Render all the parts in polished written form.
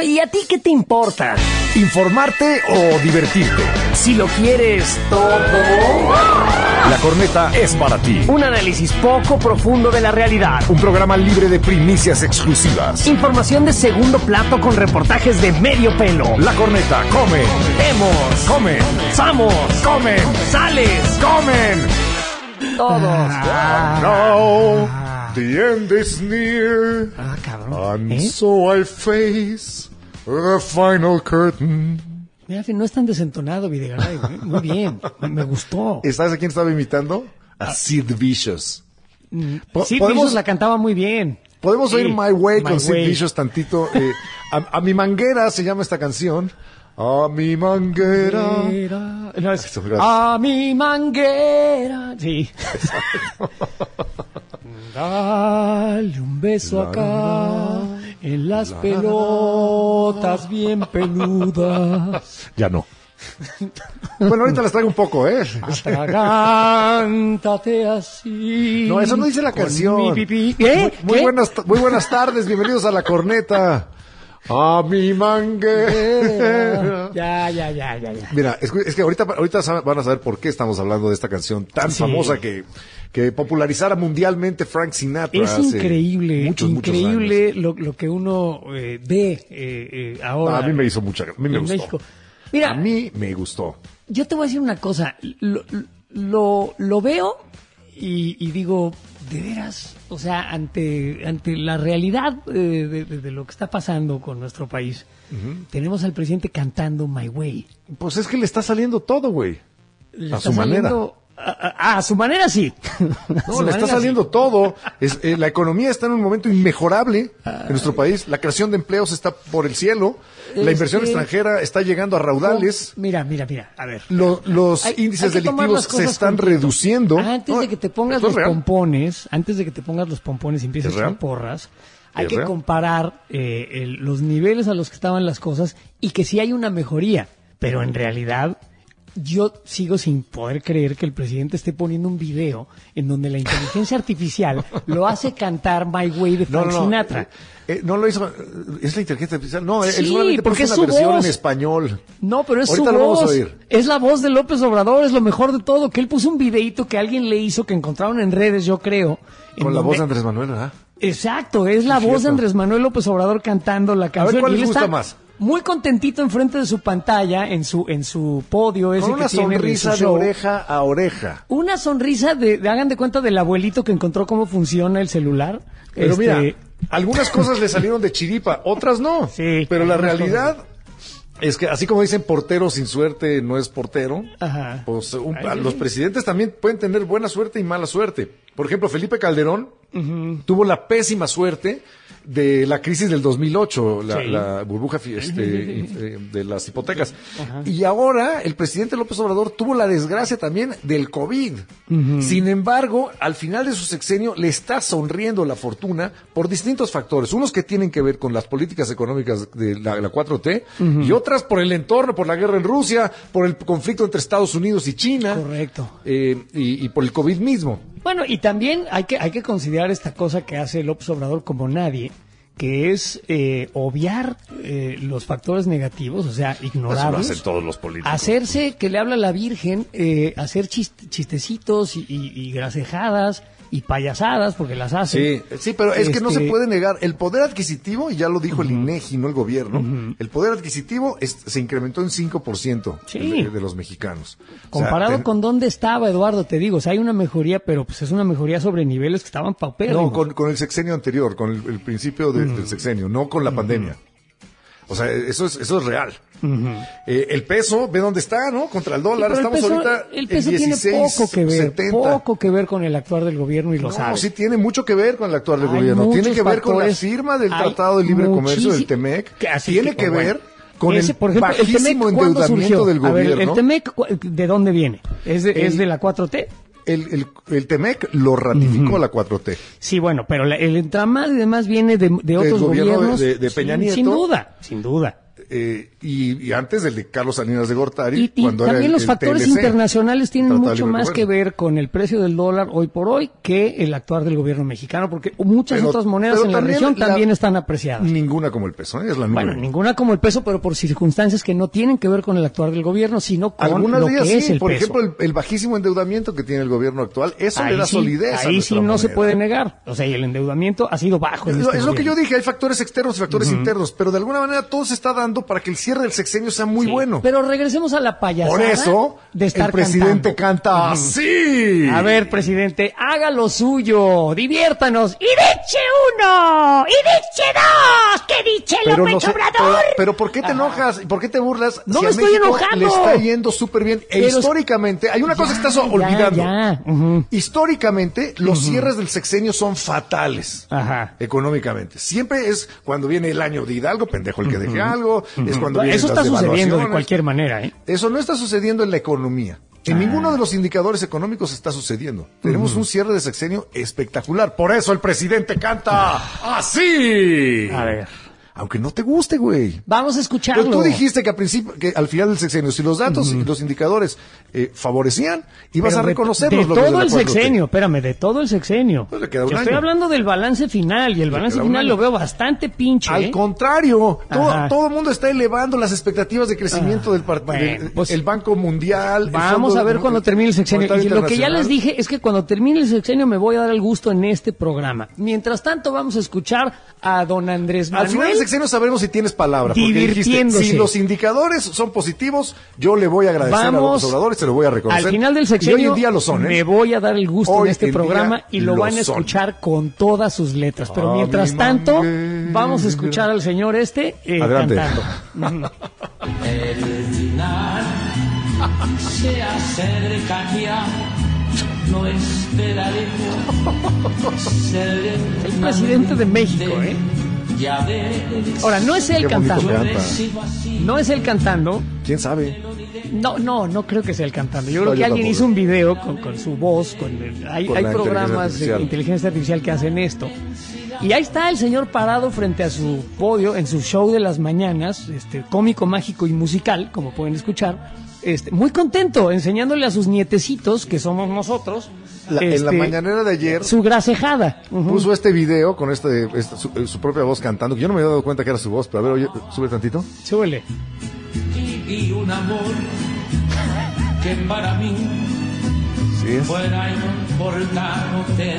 Bueno, ¿y a ti qué te importa? ¿Informarte o divertirte? Si lo quieres todo. La Corneta es para ti. Un análisis poco profundo de la realidad. Un programa libre de primicias exclusivas. Información de segundo plato con reportajes de medio pelo. La Corneta come. Vemos. Come. Somos. Comen. Sales. Comen. Todos. Now, the end is near. Cabrón. And so I face the final curtain. Mira, no es tan desentonado, Videgaray. Muy bien. Me gustó. ¿Sabes a quién estaba imitando? A Sid Vicious. Sí, Vicious la cantaba muy bien. ¿Podemos Sí, oír My Way My con Sid Way. Vicious tantito? A mi manguera se llama esta canción. A mi manguera. No, es, Eso, gracias. a mi manguera. Sí. Dale un beso acá en las pelotas bien peludas. Ya no. Bueno, ahorita les traigo un poco, ¿eh? Atragántate así. No, eso no dice la con canción. mi pipí. ¿Qué? Muy ¿Qué? buenas tardes, bienvenidos a La Corneta. A mi manguera. Ya. Mira, es que ahorita van a saber por qué estamos hablando de esta canción tan Sí. famosa que popularizara mundialmente Frank Sinatra. Es hace increíble, muchos increíble años. lo que uno ve ahora. A mí me hizo a mí me en gustó. México. Mira, A mí me gustó. yo te voy a decir una cosa, lo veo y digo, de veras, o sea, ante la realidad de lo que está pasando con nuestro país, tenemos al presidente cantando My Way. Pues es que le está saliendo todo, güey. Le A está su manera. saliendo- a su manera sí. No, le está saliendo todo. La economía está en un momento inmejorable en nuestro país. La creación de empleos está por el cielo. La inversión extranjera está llegando a raudales. Mira, a ver. Los Hay índices que tomar las delictivos se cosas están con tiempo. reduciendo. Antes No, de que te pongas esto es los real. pompones, y empieces ¿Es a echar real? porras, hay ¿Es que real? comparar los niveles a los que estaban las cosas y que sí hay una mejoría. Pero en realidad, yo sigo sin poder creer que el presidente esté poniendo un video en donde la inteligencia artificial lo hace cantar My Way de Frank Sinatra. No lo hizo. Es la inteligencia artificial. No, él Sí, solamente porque puso es una su versión voz. en español. No, pero es Ahorita su lo vamos a voz. oír. Es la voz de López Obrador, es lo mejor de todo. Que él puso un videíto que alguien le hizo, que encontraron en redes, yo creo. en Con la donde- voz de Andrés Manuel, ¿verdad? Exacto, es la Sí, voz de cierto. Andrés Manuel López Obrador cantando la canción. ¿cuál Y él les gusta está más? muy contentito enfrente de su pantalla, en su podio ese Con una que tiene sonrisa su de show. oreja a oreja. Una sonrisa hagan de cuenta del abuelito que encontró cómo funciona el celular. Pero mira, algunas cosas le salieron de chiripa, otras no. Sí, Pero la algunas realidad es que, así como dicen, portero sin suerte no es portero. Ajá. Pues Ay, los presidentes también pueden tener buena suerte y mala suerte. Por ejemplo, Felipe Calderón tuvo la pésima suerte de la crisis del 2008, Sí. la burbuja de las hipotecas. Y ahora el presidente López Obrador tuvo la desgracia también del COVID. Sin embargo, al final de su sexenio le está sonriendo la fortuna por distintos factores. Unos que tienen que ver con las políticas económicas de la 4T y otras por el entorno, por la guerra en Rusia, por el conflicto entre Estados Unidos y China. Correcto. Y por el COVID mismo. Bueno, y también hay que considerar esta cosa que hace López Obrador como nadie, que es obviar los factores negativos, o sea, Eso lo ignorarlos. hacen todos los políticos. Hacerse que le habla a la Virgen, hacer chistecitos y gracejadas y payasadas, porque las hace. Sí, pero es que no se Este, puede negar. El poder adquisitivo, y ya lo dijo el INEGI, no el gobierno, el poder adquisitivo se incrementó en 5% Sí. de los mexicanos. O sea, Comparado con dónde estaba, Eduardo, te digo, o sea, hay una mejoría, pero pues es una mejoría sobre niveles que estaban paupérrimos. No, con el sexenio anterior, con el principio del sexenio, no con la pandemia. O sea, eso es real. El peso, ve dónde está, ¿no? Contra el dólar. Pero Estamos ahorita el en peso tiene 16.70. poco que ver con el actuar del gobierno y lo No, sabe. sí tiene mucho que ver con el actuar del Hay gobierno. Tiene muchos que ver con la factores. firma del Hay Tratado de Libre Comercio del muchísimo- TEMEC. que así Tiene que, que bueno, ver con ese, el por ejemplo, el bajísimo TEMEC, ¿cuándo endeudamiento surgió? del A ver, gobierno. ¿el TEMEC ¿de dónde viene? ¿Es de la 4T? El TEMEC lo ratificó la 4T. Sí, bueno, pero el entramado y demás viene de otros gobierno gobiernos. de Peña Nieto. Sin duda. y antes del de Carlos Salinas de Gortari. Y cuando también era los factores TLC, internacionales tienen Tratado de mucho Libre más Comercio. que ver con el precio del dólar hoy por hoy que el actuar del gobierno mexicano, porque muchas Pero- otras monedas pero en la también región también están apreciadas. Ninguna como el peso, es la nube. Bueno, ninguna como el peso, pero por circunstancias que no tienen que ver con el actuar del gobierno, sino con Algunas lo de ellas que es sí, el por peso. ejemplo, el bajísimo endeudamiento que tiene el gobierno actual, eso le da sí, solidez a ahí nuestra sí no se moneda. puede negar. O sea, y el endeudamiento ha sido bajo. En este Es lo que yo gobierno. dije, hay factores externos y factores internos, pero de alguna manera todo se está dando para que el cierre del sexenio sea muy Sí, bueno. Pero regresemos a la payasada. Por eso, de estar el presidente cantando. canta así. A ver, presidente, haga lo suyo, diviértanos. ¡Y diche uno! ¡Y diche dos! ¿Qué diche López no sé, Obrador? pero ¿por qué te enojas? ¿Por qué te burlas? No Si me a estoy México enojando. le está yendo súper bien. E Pero- históricamente, hay una cosa que estás Ya, olvidando. ya. Ujú. Históricamente, los cierres del sexenio son fatales. Ajá. Económicamente. Siempre es cuando viene el año de Hidalgo, pendejo el que deje algo, es cuando vienen Eso las está sucediendo de devaluaciones. cualquier manera, ¿eh? Eso no está sucediendo en la economía. En ninguno de los indicadores económicos está sucediendo. Tenemos un cierre de sexenio espectacular. Por eso el presidente canta así. A ver. Aunque no te guste, güey. Vamos a escucharlo. Pero tú dijiste que al final del sexenio, si los datos y los indicadores favorecían, ibas Pero a reconocerlos. de los de todo la el 4T. sexenio, espérame, de todo el sexenio. Pues le queda un Yo estoy año. hablando del balance final, y el balance queda un final año. lo veo bastante pinche. Al ¿eh? contrario, Ajá. todo el mundo está elevando las expectativas de crecimiento del partido. bueno, pues, el Banco Mundial. el Vamos Fondo a ver cuando termine el sexenio. Monetario Y lo que ya les Internacional. dije es que cuando termine el sexenio me voy a dar el gusto en este programa. Mientras tanto, vamos a escuchar a don Andrés Al final Manuel. del sexenio sabremos si tienes palabra. Porque dijiste, Divirtiéndose. si los indicadores son positivos, yo le voy a agradecer a Vamos López Obrador y se lo voy a reconocer. Al final del Y sexenio hoy en día lo son, ¿eh? me voy a dar el gusto Hoy en este en programa día y lo van a lo son. escuchar con todas sus letras. Pero A mientras mi tanto, manguera. vamos a escuchar al señor Adelante. cantando. El final se acerca ya, no esperaremos. El presidente de México, ¿eh? Ya ves, Ahora, no es él Qué bonito cantando. canta. No es él cantando. ¿Quién sabe? No creo que sea él cantando. Yo creo No, que yo alguien tampoco. hizo un video con su voz, hay Con la programas inteligencia de inteligencia artificial que hacen esto. Y ahí está el señor parado frente a su podio en su show de las mañanas, cómico, mágico y musical, como pueden escuchar, muy contento, enseñándole a sus nietecitos, que somos nosotros, En la mañanera de ayer su grasejada. Ujú. puso este video con su propia voz cantando, que yo no me había dado cuenta que era su voz, pero a ver, oye, sube tantito. Súbele. y un amor que para mí Sí es. fuera importante.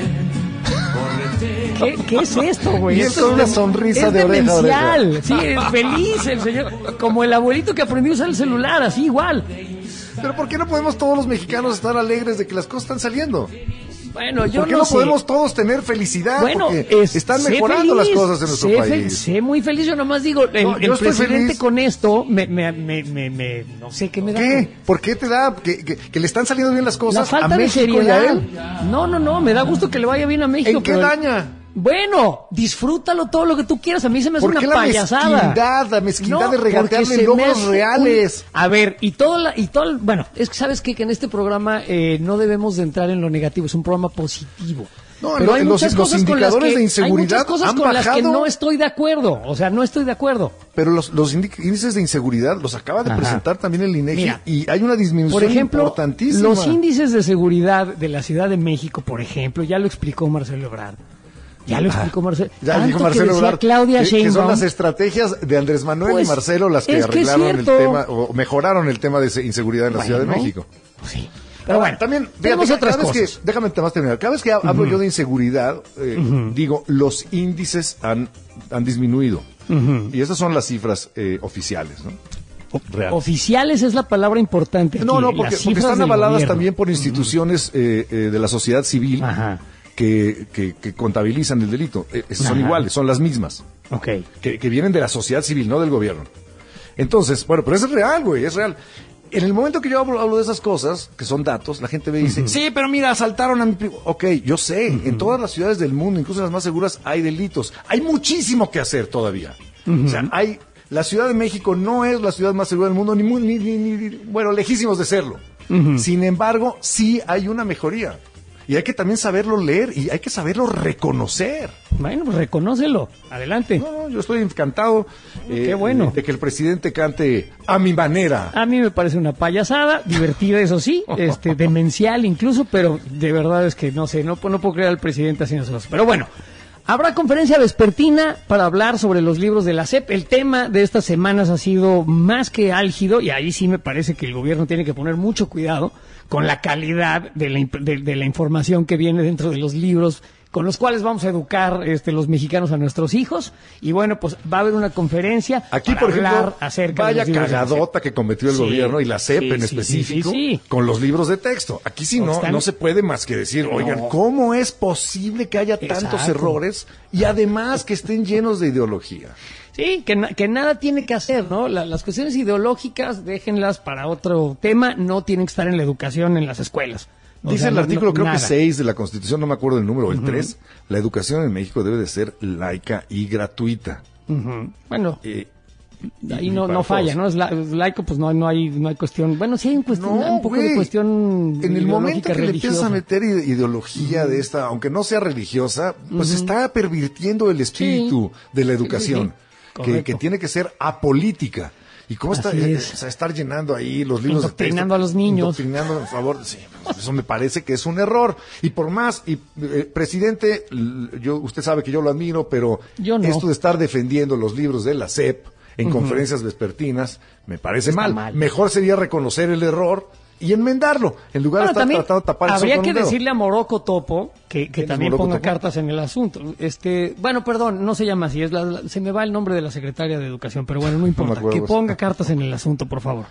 ¿Qué es esto, güey? Y él Esto con es una de- sonrisa es de oreja a oreja. demencial. Sí, es feliz el señor. Como el abuelito que aprendió a usar el celular, así igual. Pero ¿por qué no podemos todos los mexicanos estar alegres de que las cosas están saliendo? Bueno, yo ¿Por qué no no sé. podemos todos tener felicidad? Bueno, porque están sé mejorando feliz, las cosas en nuestro sé país. sé muy feliz, yo nomás digo, No, yo el estoy presidente feliz. con esto, no sé qué me da. ¿Qué? ¿Por qué te da que le están saliendo bien las La cosas a falta de México y a seriedad. él? No, me da gusto que le vaya bien a México. ¿En qué pero- daña? Bueno, disfrútalo todo lo que tú quieras. A mí se me hace ¿Por una qué la payasada. mezquindad de porque regatearle se me logros hace reales? A ver, bueno, es que sabes qué? Que en este programa no debemos de entrar en lo negativo, es un programa positivo. No, Pero hay los muchas cosas con las indicadores que- de inseguridad hay muchas cosas han con las que bajado. no estoy de acuerdo. O sea, no estoy de acuerdo. Pero los índices de inseguridad los acaba de Ajá. presentar también el INEGI Mira, y hay una disminución Por ejemplo, importantísima. los índices de seguridad de la Ciudad de México, por ejemplo, ya lo explicó Marcelo Ebrard. Ya lo explicó Marcelo. Ya Tanto dijo que Marcelo decía Ebrard Claudia que son Sheinbaum, las estrategias de Andrés Manuel Pues, y Marcelo las que es que es arreglaron el cierto. tema o mejoraron el tema de inseguridad en la Ciudad de Bueno, México. pues sí. Pero Ahora, bueno, también, tenemos fíjate, otras cada vez cosas. déjame más terminar. Cada vez que hablo yo de inseguridad, digo, los índices han disminuido. Y esas son las cifras oficiales, ¿no? Reales. Oficiales es la palabra importante aquí. No, las porque cifras están del avaladas gobierno. también por instituciones de la sociedad civil Ajá. que contabilizan el delito. Esas son Ajá. iguales, son las mismas. Ok. Que vienen de la sociedad civil, no del gobierno. Entonces, bueno, pero eso es real, güey, es real. En el momento que yo hablo de esas cosas, que son datos, la gente me dice, sí, pero mira, asaltaron a mi primo. Ok, yo sé, en todas las ciudades del mundo, incluso en las más seguras, hay delitos. Hay muchísimo que hacer todavía. O sea, la Ciudad de México no es la ciudad más segura del mundo, bueno, lejísimos de serlo. Sin embargo, sí hay una mejoría. Y hay que también saberlo leer y hay que saberlo reconocer. Bueno, pues reconócelo. Adelante. No, yo estoy encantado Qué bueno. de que el presidente cante a mi manera. A mí me parece una payasada, divertida, eso sí, demencial incluso, pero de verdad es que no sé, no puedo creer al presidente haciendo eso. Pero bueno, habrá conferencia vespertina para hablar sobre los libros de la SEP. El tema de estas semanas ha sido más que álgido y ahí sí me parece que el gobierno tiene que poner mucho cuidado con la calidad de la información que viene dentro de los libros con los cuales vamos a educar los mexicanos a nuestros hijos. Y bueno, pues va a haber una conferencia aquí, para por ejemplo, hablar acerca vaya de los libros de la cagadota que cometió el gobierno y la SEP en específico con los libros de texto. Aquí sí no se puede más que decir, oigan, ¿cómo es posible que haya tantos errores y además que estén llenos de ideología? Sí, que nada tiene que hacer, ¿no? Las cuestiones ideológicas, déjenlas para otro tema, no tienen que estar en la educación en las escuelas. Dice el artículo, creo que 6 de la Constitución, no me acuerdo el número, el 3, la educación en México debe de ser laica y gratuita. Bueno, ahí no falla, ¿no? Es laico, pues no hay cuestión. Bueno, sí hay un poco de cuestión. En el momento que religiosa. le empiezas a meter ideología de esta, aunque no sea religiosa, pues está pervirtiendo el espíritu de la educación, que tiene que ser apolítica. ¿Y cómo estar llenando ahí los libros de texto? Indoctrinando a los niños. Indoctrinando en favor. Sí, pues eso me parece que es un error. Y por más, presidente, usted sabe que yo lo admiro, pero yo no. Esto de estar defendiendo los libros de la SEP en conferencias vespertinas me parece mal. Mejor sería reconocer el error y enmendarlo, en lugar de estar tratando de tapar el sol con un dedo. Habría que decirle a Morocco Topo que también ponga Topo? cartas en el asunto. Bueno, perdón, no se llama así, se me va el nombre de la secretaria de Educación, pero bueno, no importa, que ponga cartas en el asunto, por favor.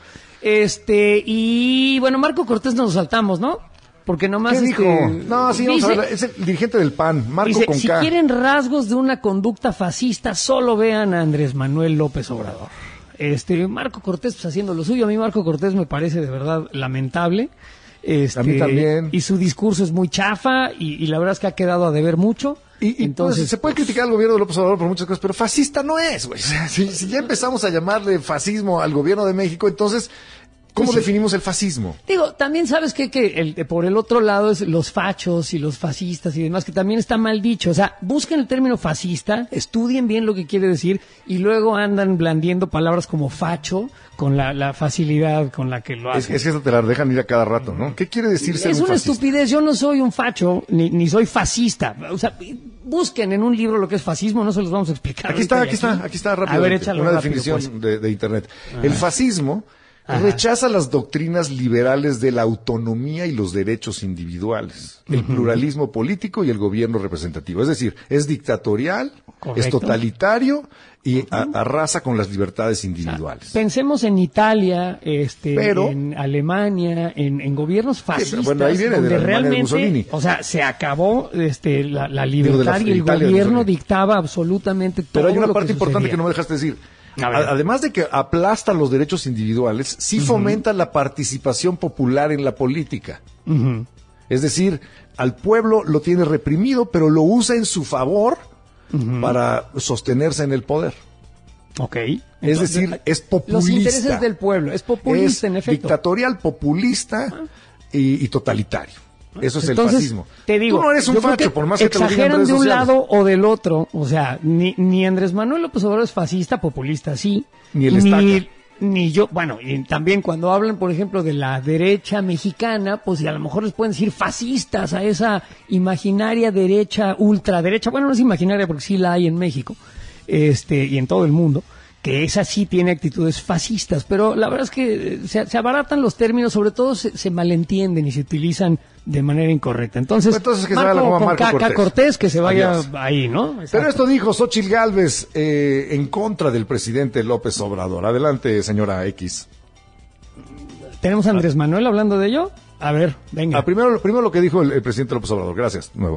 Y bueno, Marco Cortés nos saltamos, ¿no? Porque nomás ¿Qué dijo? No, sí, vamos a ver, es el dirigente del PAN, Marco dice, con si K. quieren rasgos de una conducta fascista, solo vean a Andrés Manuel López Obrador. Marco Cortés pues haciendo lo suyo. A mí Marco Cortés me parece de verdad lamentable. A mí también. Y su discurso es muy chafa y la verdad es que ha quedado a deber mucho. Entonces se puede criticar al gobierno de López Obrador por muchas cosas, pero fascista no es, güey. Si ya empezamos a llamarle fascismo al gobierno de México, entonces ¿cómo definimos el fascismo? Digo, también sabes que por el otro lado es los fachos y los fascistas y demás, que también está mal dicho. O sea, busquen el término fascista, estudien bien lo que quiere decir y luego andan blandiendo palabras como facho con la facilidad con la que lo hacen. Es que te la dejan ir a cada rato, ¿no? ¿Qué quiere decir ser un fascista? Es una estupidez. Yo no soy un facho, ni soy fascista. O sea, busquen en un libro lo que es fascismo, no se los vamos a explicar. Aquí está rápido. A ver, échalo una rápido, definición pues. de internet. El fascismo rechaza las doctrinas liberales de la autonomía y los derechos individuales, el pluralismo político y el gobierno representativo. Es decir, es dictatorial, es totalitario y arrasa con las libertades individuales. Pensemos en Italia, en Alemania, en gobiernos fascistas, bueno, ahí viene donde de la realmente, de Mussolini. o sea, se acabó la libertad y el gobierno dictaba absolutamente todo. Pero hay una lo parte que importante sucedía. que no me dejaste decir. Además de que aplasta los derechos individuales, sí fomenta la participación popular en la política. Es decir, al pueblo lo tiene reprimido, pero lo usa en su favor para sostenerse en el poder. Ok. Es decir, es populista. Los intereses del pueblo, es populista, en efecto. Dictatorial, populista y totalitario. Eso es Entonces, el fascismo. Te digo, tú no eres un facho, por más que te lo digan en exageran redes de un sociales. lado o del otro. O sea, ni Andrés Manuel López Obrador es fascista, populista, sí. Ni el estaca. Ni yo. Bueno, y también cuando hablan, por ejemplo, de la derecha mexicana, pues y a lo mejor les pueden decir fascistas a esa imaginaria derecha, ultraderecha. Bueno, no es imaginaria porque sí la hay en México, y en todo el mundo, que esa sí tiene actitudes fascistas, pero la verdad es que se abaratan los términos, sobre todo se malentienden y se utilizan de manera incorrecta. Entonces que se vaya la goma Marco Cortés, que se vaya Adiós. ahí, ¿no? Exacto. Pero esto dijo Xóchitl Gálvez en contra del presidente López Obrador. Adelante, señora X. ¿Tenemos a Andrés Manuel hablando de ello? A ver, venga. Primero lo que dijo el presidente López Obrador. Gracias, nuevo.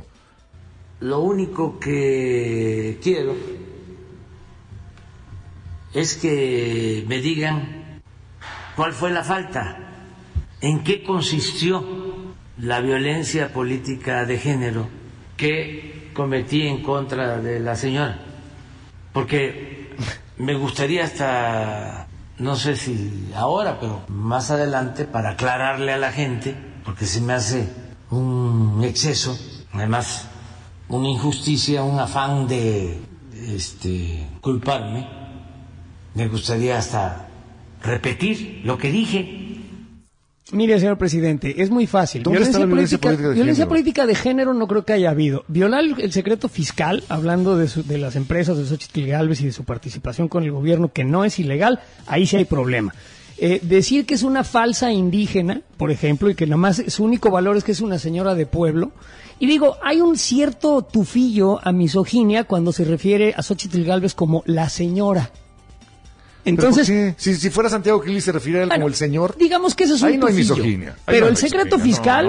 Lo único que quiero es que me digan cuál fue la falta, en qué consistió la violencia política de género que cometí en contra de la señora. Porque me gustaría hasta, no sé si ahora, pero más adelante, para aclararle a la gente, porque se me hace un exceso, además una injusticia, un afán de culparme. Me gustaría hasta repetir lo que dije. Mire, señor presidente, es muy fácil. ¿Dónde está la Violencia política de género no creo que haya habido. Violar el secreto fiscal, hablando de las empresas de Xóchitl Gálvez y de su participación con el gobierno, que no es ilegal, ahí sí hay problema. Decir que es una falsa indígena, por ejemplo, y que nada más su único valor es que es una señora de pueblo. Y digo, hay un cierto tufillo a misoginia cuando se refiere a Xóchitl Gálvez como la señora. Entonces, si fuera Santiago Krill se refiere a él como el señor, digamos que eso es un ahí no hay tufillo. misoginia. Pero el secreto fiscal,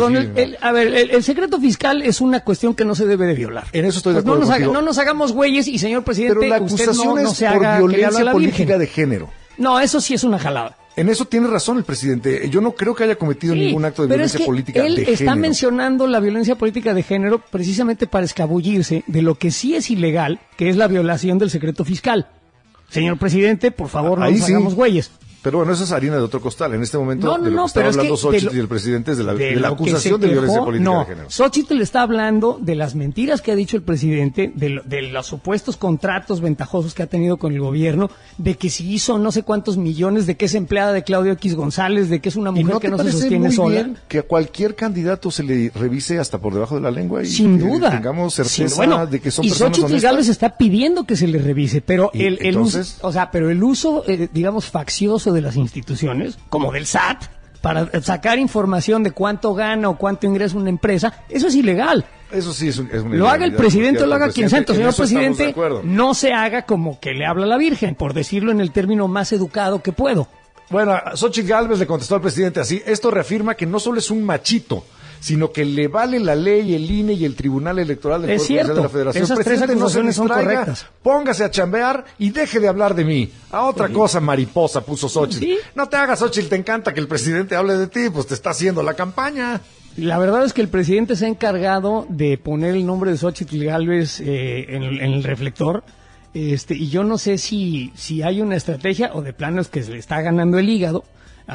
el secreto fiscal es una cuestión que no se debe de violar. En eso estoy de acuerdo contigo. No nos hagamos güeyes y, señor presidente, pero la usted acusación no es se por haga violencia política Virgen. de género. No, eso sí es una jalada. En eso tiene razón el presidente. Yo no creo que haya cometido ningún acto de violencia política de género. Él está mencionando la violencia política de género precisamente para escabullirse de lo que sí es ilegal, que es la violación del secreto fiscal. Señor presidente, por favor, no nos hagamos güeyes. Pero bueno, eso es harina de otro costal. En este momento, de lo que está hablando Xóchitl y el presidente es de la acusación de violencia política de género. Xóchitl está hablando de las mentiras que ha dicho el presidente, de los supuestos contratos ventajosos que ha tenido con el gobierno, de que si hizo no sé cuántos millones, de que es empleada de Claudio X González, de que es una mujer que no se sostiene sola. Bien que a cualquier candidato se le revise hasta por debajo de la lengua y sin duda tengamos certeza de que son personas honestas. Y Xóchitl Gálvez está pidiendo que se le revise, pero el uso, digamos, faccioso de las instituciones, como del SAT, para sacar información de cuánto gana o cuánto ingresa una empresa, eso es ilegal. Eso sí es una lo haga el presidente o lo haga quien sea. Entonces, señor presidente, no se haga como que le habla a la Virgen, por decirlo en el término más educado que puedo. Bueno, a Xóchitl Gálvez le contestó al presidente así: esto reafirma que no solo es un machito, sino que le vale la ley, el INE y el Tribunal Electoral del Poder Judicial de la Federación. Esas tres acusaciones son correctas. Póngase a chambear y deje de hablar de mí. A otra cosa, mariposa, puso Xóchitl. ¿Sí? No te hagas, Xóchitl, te encanta que el presidente hable de ti, pues te está haciendo la campaña. La verdad es que el presidente se ha encargado de poner el nombre de Xóchitl Gálvez en el reflector. Y yo no sé si hay una estrategia o de plano es que se le está ganando el hígado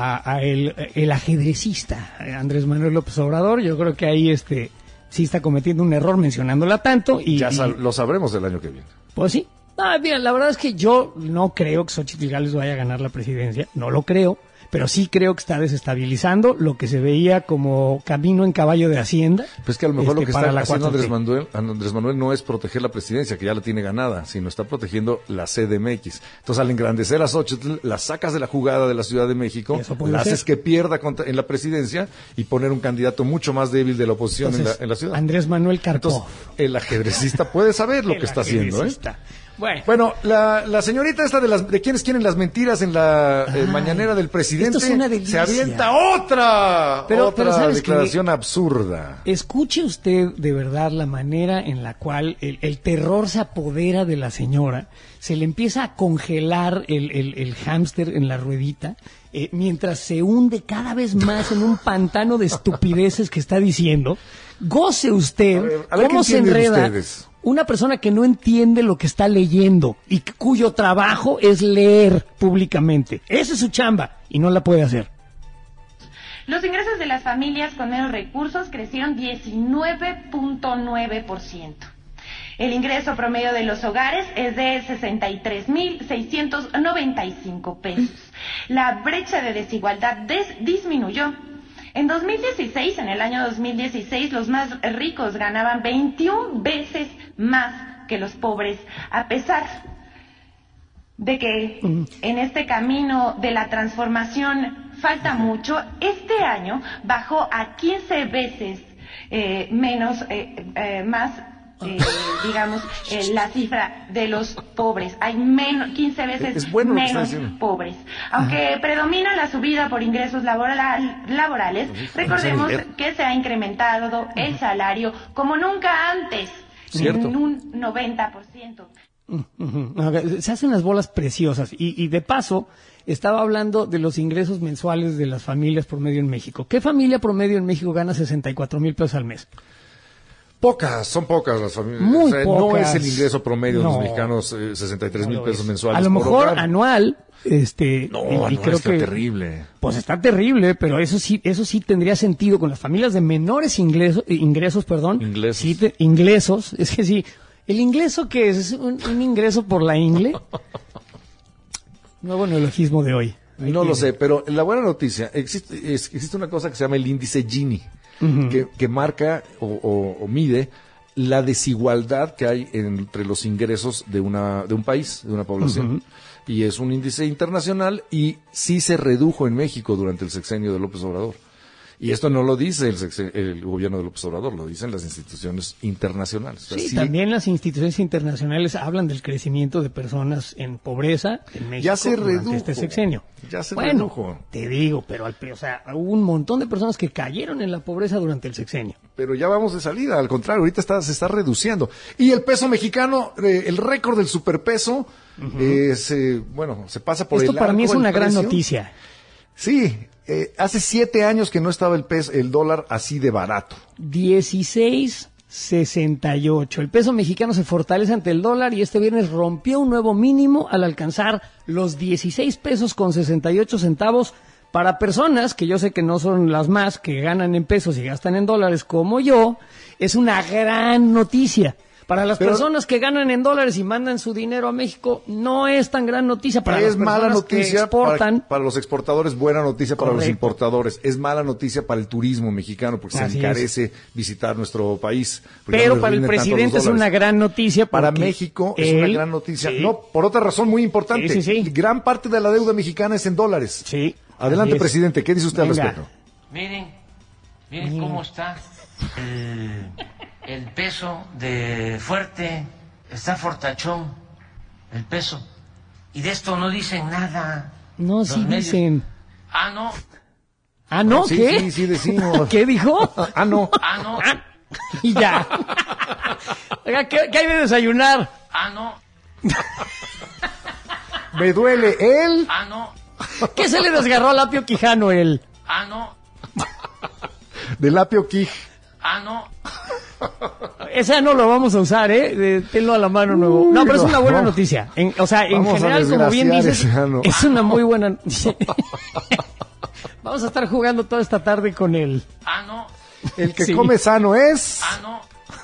a el ajedrecista Andrés Manuel López Obrador. Yo creo que ahí sí está cometiendo un error mencionándola tanto y lo sabremos el año que viene. Pues sí. Mira, la verdad es que yo no creo que Xóchitl Gálvez vaya a ganar la presidencia, no lo creo, pero sí creo que está desestabilizando lo que se veía como camino en caballo de Hacienda. Pues que a lo mejor lo que está haciendo Andrés Manuel no es proteger la presidencia, que ya la tiene ganada, sino está protegiendo la CDMX. Entonces, al engrandecer a Xóchitl, la sacas de la jugada de la Ciudad de México, la haces que pierda en la presidencia y poner un candidato mucho más débil de la oposición. Entonces, en la ciudad. Andrés Manuel Karpov. Entonces, el ajedrecista puede saber lo que está haciendo, ¿eh? Bueno, la señorita esta de quienes quieren las mentiras en la mañanera del presidente, esto es una delicia. Se avienta otra declaración absurda. Escuche usted de verdad la manera en la cual el terror se apodera de la señora, se le empieza a congelar el hámster en la ruedita, mientras se hunde cada vez más en un pantano de estupideces que está diciendo. Goce usted cómo se enreda ustedes. Una persona que no entiende lo que está leyendo y cuyo trabajo es leer públicamente. Esa es su chamba y no la puede hacer. Los ingresos de las familias con menos recursos crecieron 19.9%. El ingreso promedio de los hogares es de 63.695 pesos. La brecha de desigualdad disminuyó. En 2016, en el año 2016, los más ricos ganaban 21 veces más que los pobres, a pesar de que en este camino de la transformación falta mucho. Este año bajó a 15 veces más la cifra de los pobres. Hay 15 veces menos pobres. Aunque predomina la subida por ingresos laborales, recordemos que se ha incrementado el salario como nunca antes, en un 90%. Se hacen las bolas preciosas y de paso estaba hablando de los ingresos mensuales de las familias promedio en México. ¿Qué familia promedio en México gana 64,000 pesos al mes? Son pocas las familias. Muy No pocas. es el ingreso promedio de los No. mexicanos 63,000 pesos mensuales. A lo por mejor hogar. anual, No, y anual creo está que terrible. pues está terrible, pero eso sí tendría sentido con las familias de menores ingresos, Inglesos. ingresos, es que sí, el ingreso que es un ingreso por la ingle. Nuevo neologismo de hoy. No lo sé, pero la buena noticia, existe una cosa que se llama el índice Gini, que marca o mide la desigualdad que hay entre los ingresos de un país, de una población. Y es un índice internacional y sí se redujo en México durante el sexenio de López Obrador. Y esto no lo dice el gobierno de López Obrador, lo dicen las instituciones internacionales. O sea, Sí, también las instituciones internacionales hablan del crecimiento de personas en pobreza en México Ya se durante redujo. este sexenio. Ya se bueno, redujo. te digo, pero hubo un montón de personas que cayeron en la pobreza durante el sexenio. Pero ya vamos de salida, al contrario, ahorita se está reduciendo. Y el peso mexicano, el récord del superpeso, se pasa por Esto el para mí es arco una del gran precio. noticia. Sí, hace 7 años que no estaba el dólar así de barato. 16.68. El peso mexicano se fortalece ante el dólar y este viernes rompió un nuevo mínimo al alcanzar los 16 pesos con 68 centavos para personas que yo sé que no son las más que ganan en pesos y gastan en dólares como yo. Es una gran noticia. Para las personas que ganan en dólares y mandan su dinero a México, no es tan gran noticia. Para las Es mala personas que noticia exportan. para los exportadores, buena noticia para los Correcto. importadores. Es mala noticia para el turismo mexicano porque Así se encarece visitar nuestro país. porque ya Pero no para el les rinden tanto presidente los es una dólares. gran noticia. Para porque México es una él- gran noticia. Sí, No, por otra razón muy importante. Sí. Gran parte de la deuda mexicana es en dólares. sí. Adelante, Así es. presidente. ¿Qué dice usted al Venga. respecto? Miren cómo está el peso de fuerte, está fortachón el peso. Y de esto no dicen nada. No, los sí medios. dicen. Ah, no, Ah, ¿no? Sí, ¿Qué? sí decimos. ¿Qué dijo? Ah, no. ah, no, Y ya. Oiga, ¿qué hay de desayunar? ah, no, Me duele él. ah, no, ¿Qué se le desgarró al Apio Quijano él? ah, no, Del apio Quij. ah, no. Ese no lo vamos a usar, ¿eh? Tenlo a la mano nuevo. No, pero es una buena no. noticia. En Vamos general, a como bien desgraciar dices, ese ano. es una muy buena noticia. Vamos a estar jugando toda esta tarde con él. Ah, no, El que Sí. come sano es. ah, no.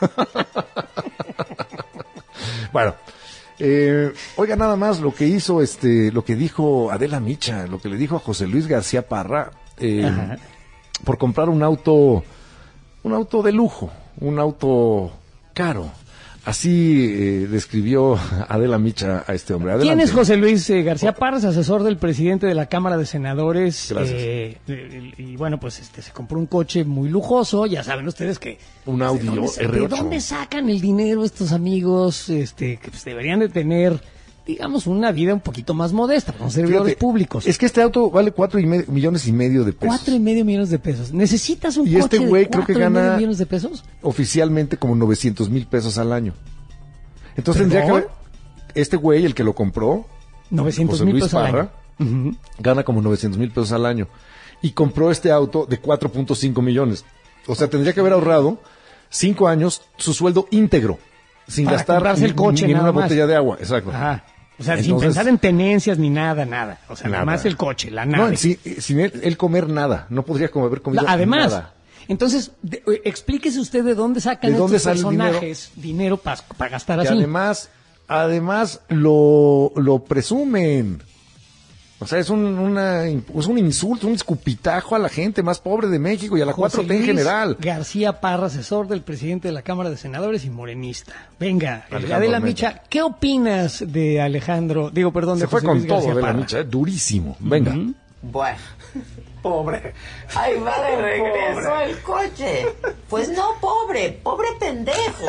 Bueno, oiga nada más lo que hizo, lo que dijo Adela Micha, lo que le dijo a José Luis García Parra, Ajá. por comprar un auto de lujo, un auto caro. Así describió Adela Micha a este hombre. ¿Quién Adelante. es José Luis García Parra? Es asesor del presidente de la Cámara de Senadores. Gracias. Y bueno, pues se compró un coche muy lujoso. Ya saben ustedes que... Un Audi ¿De R8. dónde sacan el dinero estos amigos que pues, deberían de tener, digamos, una vida un poquito más modesta, como servidores Fíjate, públicos? Es que este auto vale 4,5 millones de pesos. 4,5 millones de pesos. ¿Necesitas un Y coche este de güey creo que 4,5 gana- millones de pesos? Oficialmente como 900,000 pesos al año. Entonces ¿Perdón? tendría que haber, este güey, el que lo compró, 900 José mil Luis pesos al Parra, año. Ujú. gana como 900,000 pesos al año. Y compró este auto de 4,5 millones. O sea, tendría que haber ahorrado 5 años su sueldo íntegro, sin Para gastar comprarse el coche ni en nada una más. botella de agua. Exacto. Ajá. O sea, sin Entonces, pensar en tenencias ni nada. O sea, nada nada. más el coche, la No, nave. sin él comer nada. No podría haber comido Además, nada. entonces, explíquese usted de dónde sacan ¿De dónde estos sale el personajes dinero para gastar Que así. además lo presumen. O sea, es un insulto, un escupitajo a la gente más pobre de México y a la José 4T en Luis general. García Parra, asesor del presidente de la Cámara de Senadores y morenista. Venga, Alejandro Adela Armenta. Micha, ¿qué opinas de Alejandro? Digo, perdón, de Se fue José con Luis García todo de la Parra? Micha, durísimo. Venga. Bueno, pobre. Ahí va de regreso el coche. Pues no, pobre pendejo.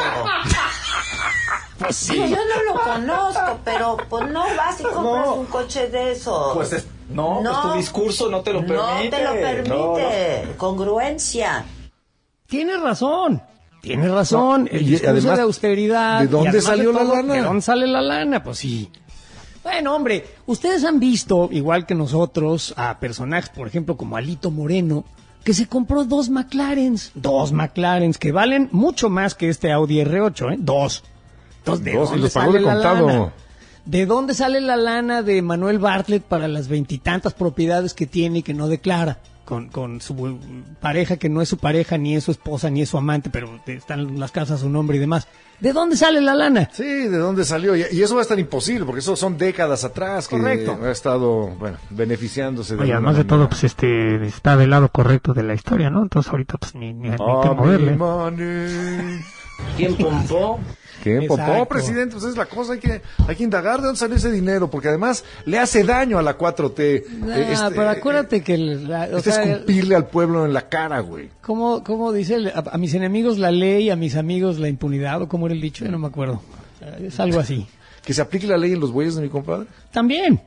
Pues sí. Digo, yo no lo conozco, pero pues no vas y compras un coche de esos. Pues tu discurso no te lo permite. No te lo permite. Congruencia. Tienes razón. El Y discurso además, de austeridad. ¿de dónde y además salió la todo, lana? ¿De dónde sale la lana? Pues sí. Bueno, hombre, ustedes han visto, igual que nosotros, a personajes, por ejemplo, como Alito Moreno, que se compró 2 McLarens que valen mucho más que este Audi R8, ¿eh? 2. Entonces, ¿de dónde y los pagó de sale la contado. lana? ¿De dónde sale la lana de Manuel Bartlett para las 20 y tantas propiedades que tiene y que no declara? Con su pareja, que no es su pareja, ni es su esposa, ni es su amante, pero están las casas a su nombre y demás. ¿De dónde sale la lana? Sí, ¿de dónde salió? Y eso va a estar imposible, porque eso son décadas atrás que Correcto. ha estado, bueno, beneficiándose de Oye, alguna además de manera. todo, pues está del lado correcto de la historia, ¿no? Entonces ahorita pues ni que moverle. Money. ¿Quién pompó? ¿Quién pompó, Exacto. presidente? Pues es la cosa, hay que indagar de dónde salió ese dinero, porque además le hace daño a la 4T. Pero acuérdate que... escupirle al pueblo en la cara, güey. ¿Cómo dice? A mis enemigos la ley, a mis amigos la impunidad, o cómo era el dicho, yo no me acuerdo. Es algo así. Que se aplique la ley en los bueyes de mi compadre. También.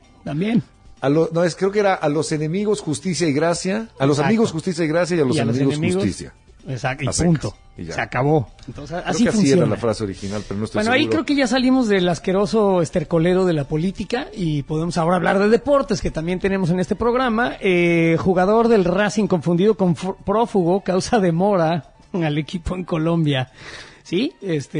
Creo que era a los enemigos justicia y gracia, a los Exacto. amigos justicia y gracia y a los enemigos justicia. Exacto, y A secas, punto. y ya. Se acabó. Entonces, Creo así que así funciona. era la frase original, pero no estoy Bueno, ahí seguro. creo que ya salimos del asqueroso estercolero de la política y podemos ahora hablar de deportes, que también tenemos en este programa. Jugador del Racing confundido con prófugo, causa demora al equipo en Colombia. Sí,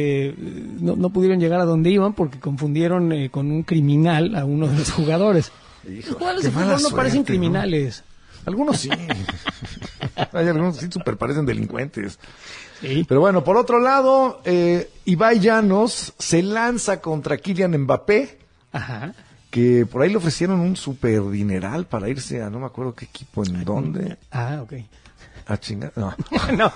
no pudieron llegar a donde iban porque confundieron con un criminal a uno de los jugadores. Hijo, Los jugadores qué de fútbol mala no parecen suerte, ¿no? criminales. Algunos sí. Hay algunos que sí super parecen delincuentes. Sí. Pero bueno, por otro lado, Ibai Llanos se lanza contra Kylian Mbappé, Ajá. que por ahí le ofrecieron un super dineral para irse a no me acuerdo qué equipo, en dónde. Ah, ok. A chingar. No. No.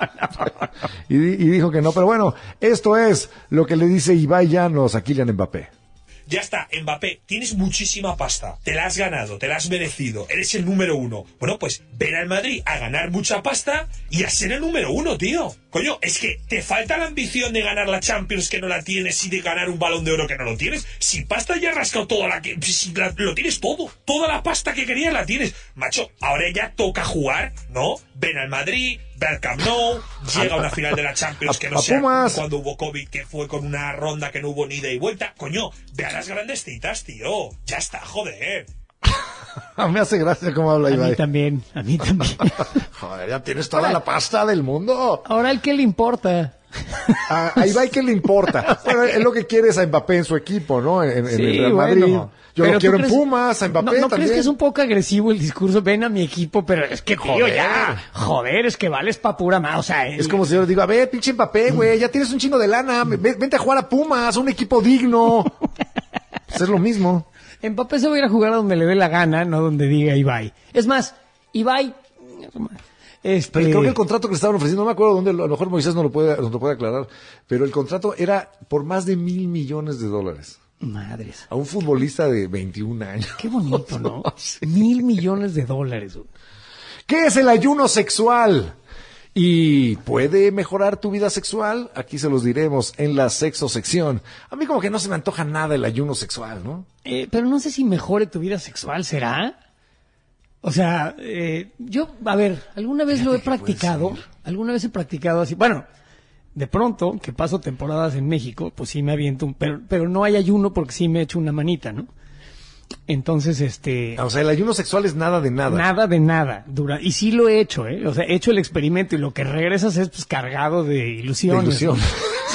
Y dijo que no. Pero bueno, esto es lo que le dice Ibai Llanos a Kylian Mbappé. Ya está, Mbappé, tienes muchísima pasta, te la has ganado, te la has merecido, eres el número 1. Bueno, pues ven al Madrid a ganar mucha pasta y a ser el número 1, tío. Coño, es que te falta la ambición de ganar la Champions que no la tienes y de ganar un Balón de Oro que no lo tienes. Si pasta ya has rascado toda lo tienes todo, toda la pasta que querías la tienes. Macho, ahora ya toca jugar, ¿no? Ven al Madrid, ve al Camp Nou, llega a una final de la Champions que no sé cuando hubo COVID, que fue con una ronda que no hubo ni ida y vuelta. Coño, ve a las grandes citas, tío. Ya está, joder. Me hace gracia cómo habla A Ibai. mí también. Joder, ya tienes toda la pasta del mundo. Ahora, ¿el qué le importa? A Ibai, ¿qué le importa? Bueno, él lo que quiere es a Mbappé en su equipo, ¿no? En Sí, el Real Madrid. bueno. Yo Pero lo quiero ¿tú en crees- Pumas, a Mbappé ¿No también. crees que es un poco agresivo el discurso? Ven a mi equipo, pero es que, tío, joder, es que vales pa' pura más, o sea... Es como si yo le digo, a ver, pinche Mbappé, güey, ya tienes un chingo de lana, vente a jugar a Pumas, un equipo digno. Pues es lo mismo. Mbappé se va a ir a jugar a donde le dé la gana, no donde diga Ibai. Es más, Ibai... Pero creo que el contrato que le estaban ofreciendo, no me acuerdo dónde, a lo mejor Moisés nos lo puede aclarar, pero el contrato era por más de $1,000 millones. Madres. A un futbolista de 21 años. Qué bonito, ¿no? $1,000 millones. Güey. ¿Qué es el ayuno sexual? ¿Y puede mejorar tu vida sexual? Aquí se los diremos en la sexosección. A mí como que no se me antoja nada el ayuno sexual, ¿no? Pero no sé si mejore tu vida sexual, ¿será? O sea, yo, a ver, alguna vez lo he practicado, así, bueno, de pronto, que paso temporadas en México, pues sí me aviento, pero no hay ayuno porque sí me echo una manita, ¿no? Entonces, O sea, el ayuno sexual es nada de nada. nada de nada, y sí lo he hecho, o sea, he hecho el experimento y lo que regresas es pues cargado de ilusiones. De ilusión.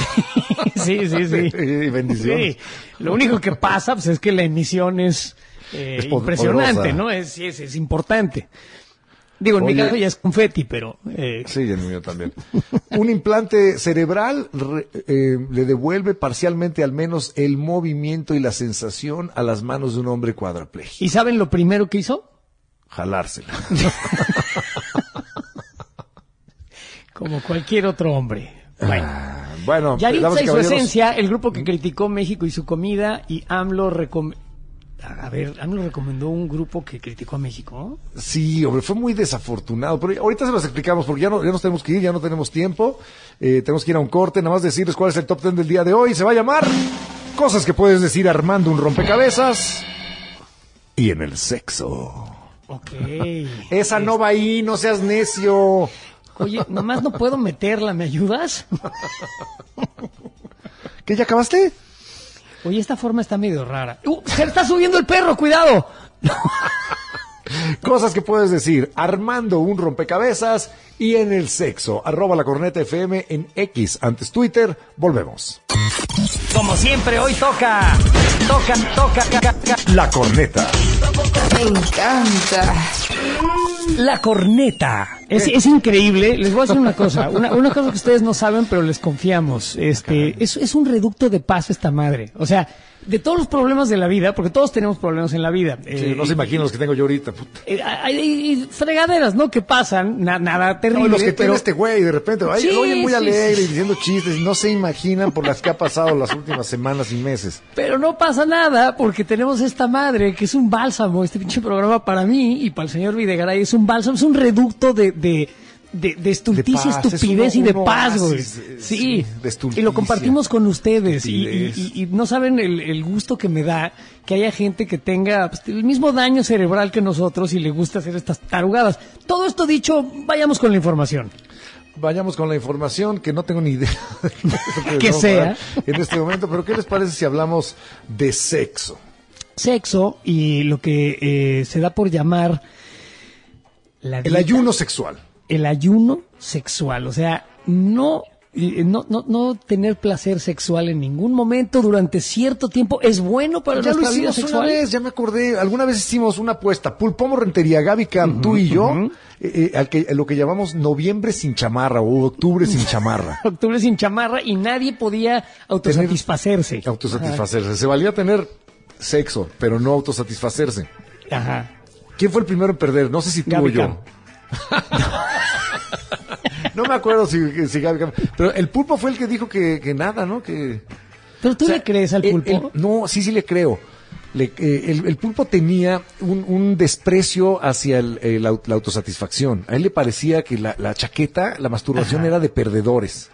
Sí. Y bendición. Sí, lo único que pasa pues es que la emisión es impresionante, poderosa. ¿no? Es importante. Digo, en mi Oye. caso ya es confeti, pero... Sí, el mío también. Un implante cerebral le devuelve parcialmente al menos el movimiento y la sensación a las manos de un hombre cuadrapléjico. ¿Y saben lo primero que hizo? Jalársela. Como cualquier otro hombre. Bueno. Bueno, Yaritza damas y y su caballeros, esencia, el grupo que criticó México y su comida, y AMLO recomendó un grupo que criticó a México. sí, hombre, fue muy desafortunado, pero ahorita se los explicamos porque ya nos tenemos que ir, ya no tenemos tiempo, tenemos que ir a un corte, nada más decirles cuál es el top 10 del día de hoy, se va a llamar Cosas que puedes decir armando un rompecabezas y en el sexo. Ok. Esa no va ahí, no seas necio. Oye, nomás no puedo meterla, ¿me ayudas? ¿Qué, ya acabaste? Oye, esta forma está medio rara. ¡Se está subiendo el perro! ¡Cuidado! Cosas que puedes decir armando un rompecabezas y en el sexo. @lacornetafm en X, antes Twitter. Volvemos. Como siempre, hoy toca. La corneta. Me encanta. La corneta. Es increíble. Les voy a decir una cosa. Una cosa que ustedes no saben, pero les confiamos. Es un reducto de paz esta madre. O sea, de todos los problemas de la vida, porque todos tenemos problemas en la vida. Sí, no se imaginan los que tengo yo ahorita. Puta. Hay fregaderas, ¿no? Que pasan, nada terrible. No, los que pero... tiene este güey, de repente, Sí, lo oyen muy alegre y sí. diciendo chistes, no se imaginan por las que ha pasado las últimas semanas y meses. Pero no pasa nada, porque tenemos esta madre que es un bálsamo. Este pinche programa para mí y para el señor Videgaray es un bálsamo, es un reducto de estulticia, de paz, estupidez y de paz, güey. oasis, Sí, de estulticia, y lo compartimos con ustedes. estupidez. Y no saben el gusto que me da que haya gente que tenga pues, el mismo daño cerebral que nosotros y le gusta hacer estas tarugadas. Todo esto dicho, vayamos con la información. Vayamos con la información, que no tengo ni idea de lo Que vamos a sea. dar en este momento, pero ¿qué les parece si hablamos de sexo? Sexo y lo que se da por llamar la El dieta. ayuno sexual. El ayuno sexual, o sea, no tener placer sexual en ningún momento durante cierto tiempo es bueno para Ya lo nuestra vida hicimos sexual. una vez, ya me acordé. Alguna vez hicimos una apuesta. Pulpomo Rentería, Gaby Cam, tú y yo, lo que llamamos noviembre sin chamarra o octubre sin chamarra. Octubre sin chamarra y nadie podía autosatisfacerse. Autosatisfacerse. Se valía tener sexo, pero no autosatisfacerse. Ajá. ¿Quién fue el primero en perder? No sé si tú Gaby o yo. Cam. No me acuerdo si Gaby Cam. Pero el pulpo fue el que dijo que nada, ¿no? Que... ¿Pero tú O sea, le crees al pulpo? No, sí le creo. El pulpo tenía un desprecio hacia la autosatisfacción. A él le parecía que la chaqueta, la masturbación era de perdedores.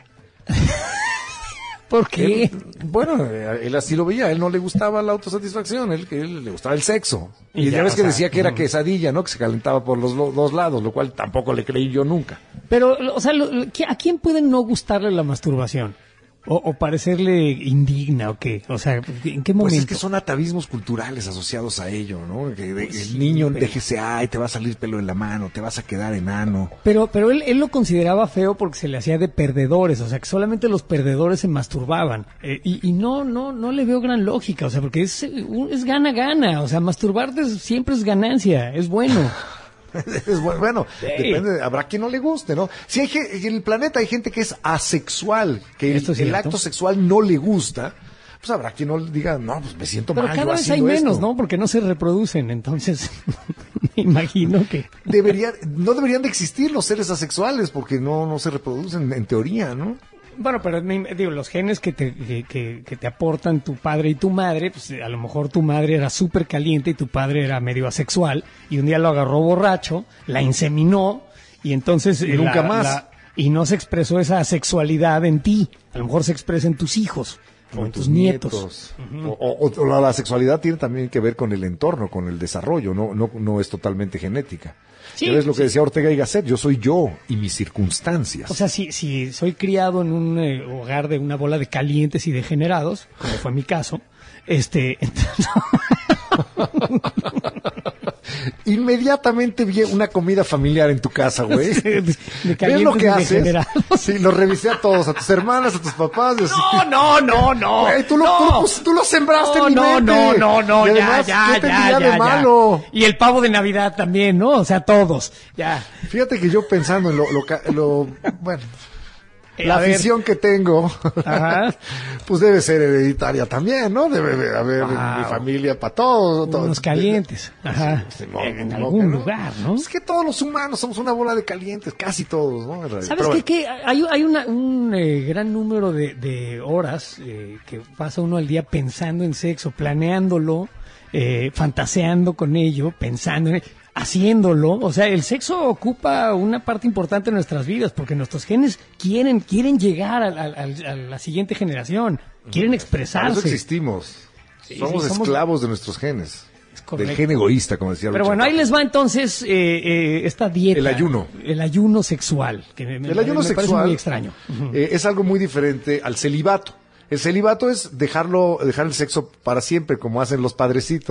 ¿Por qué? Bueno, él así lo veía. A él no le gustaba la autosatisfacción, él le gustaba el sexo. Y ya ves que decía que era quesadilla, ¿no? Que se calentaba por los dos lados, lo cual tampoco le creí yo nunca. Pero, o sea, ¿a quién puede no gustarle la masturbación? O parecerle indigna o qué, o sea, ¿en qué momento? Pues es que son atavismos culturales asociados a ello, ¿no? Que el niño déjese, te va a salir pelo en la mano, te vas a quedar enano. Pero él lo consideraba feo porque se le hacía de perdedores, o sea, que solamente los perdedores se masturbaban. Y no le veo gran lógica, o sea, porque es gana, o sea, masturbarte siempre es ganancia, es bueno. Es bueno, Sí. depende, habrá quien no le guste, ¿no? Si en el planeta hay gente que es asexual, que Esto es el cierto. acto sexual no le gusta, pues habrá quien no diga, no, pues me siento Pero mal cada yo vez hay haciendo menos, esto. ¿no? Porque no se reproducen, entonces me imagino que... No deberían de existir los seres asexuales porque no se reproducen en teoría, ¿no? Bueno, pero digo, los genes que te aportan tu padre y tu madre, pues a lo mejor tu madre era súper caliente y tu padre era medio asexual y un día lo agarró borracho, la inseminó y entonces... Y nunca más. Y no se expresó esa asexualidad en ti, a lo mejor se expresa en tus hijos o en tus nietos. O la sexualidad tiene también que ver con el entorno, con el desarrollo, no es totalmente genética. Sí, Ya ves lo que sí. decía Ortega y Gasset, yo soy yo y mis circunstancias. O sea, si soy criado en un hogar de una bola de calientes y degenerados, como fue mi caso, Inmediatamente vi una comida familiar en tu casa, güey. de ¿Ves calientes lo que y haces? degenerados. Sí, lo revisé a todos, a tus hermanas, a tus papás. y así. No. Güey, tú lo sembraste en mi No, mente. Y además, ¿qué tendría de malo? Y el pavo de Navidad también, ¿no? O sea, todos. Ya. Fíjate que yo pensando en bueno, la A ver. afición que tengo, Ajá. pues debe ser hereditaria también, ¿no? Debe de haber en Wow. mi familia para todos. Unos calientes. Ajá. Sí, no, En no, algún ¿no? lugar, ¿no? Es que todos los humanos somos una bola de calientes, casi todos, ¿no? En realidad. ¿Sabes Pero qué? Hay un gran número de horas que pasa uno al día pensando en sexo, planeándolo, fantaseando con ello, pensando en haciéndolo. O sea, el sexo ocupa una parte importante de nuestras vidas porque nuestros genes quieren llegar a la siguiente generación, quieren Para eso expresarse. existimos. Sí, somos sí, somos- esclavos de nuestros genes. correcto. Del gen egoísta, como decía Pero Lucha bueno, ahí Tapia. les va entonces esta dieta. El ayuno. El ayuno sexual. Que El ayuno me parece sexual muy extraño. Ujú. Es algo muy diferente al celibato. El celibato es dejar el sexo para siempre, como hacen los padrecitos.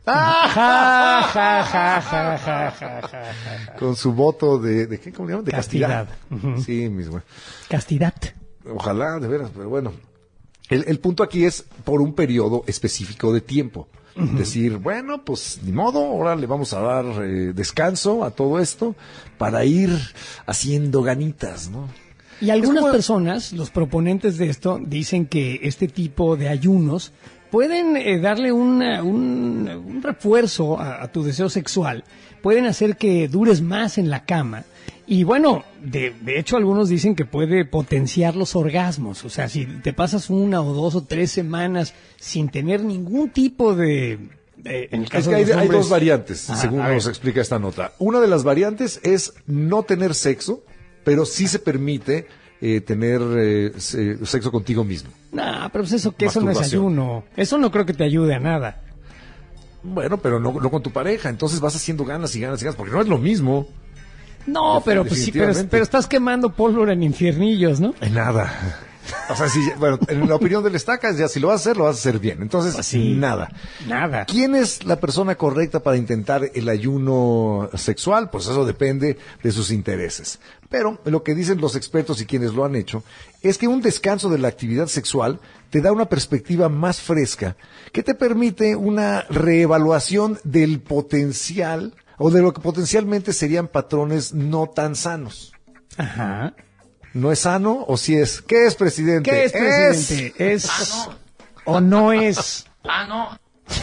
Con su voto de ¿qué? ¿Cómo le llaman? De castidad. Uh-huh. Sí, mis güey. Castidad. Ojalá, de veras, pero bueno. El punto aquí es por un periodo específico de tiempo. Uh-huh. Decir, bueno, pues ni modo, ahora le vamos a dar descanso a todo esto para ir haciendo ganitas, ¿no? Y algunas personas, los proponentes de esto, dicen que este tipo de ayunos pueden darle un refuerzo a tu deseo sexual, pueden hacer que dures más en la cama. Y bueno, de hecho algunos dicen que puede potenciar los orgasmos. O sea, si te pasas 1 o 2 o 3 semanas sin tener ningún tipo en el caso es que de los hay hombres, dos variantes, según nos explica esta nota. Una de las variantes es no tener sexo, pero sí se permite tener sexo contigo mismo. No, pero pues eso no es ayuno. Eso no creo que te ayude a nada. Bueno, pero no con tu pareja. Entonces vas haciendo ganas y ganas y ganas, porque no es lo mismo. No, pero pues sí, pero estás quemando pólvora en infiernillos, ¿no? Nada. O sea, bueno, en la opinión del Estacas, ya si lo vas a hacer bien. Entonces, pues sí, nada. ¿Quién es la persona correcta para intentar el ayuno sexual? Pues eso depende de sus intereses. Pero lo que dicen los expertos y quienes lo han hecho es que un descanso de la actividad sexual te da una perspectiva más fresca que te permite una reevaluación del potencial o de lo que potencialmente serían patrones no tan sanos. Ajá. ¿No es sano o sí es? ¿Qué es, presidente? ¿Qué es, presidente? ¿Es o no es? No.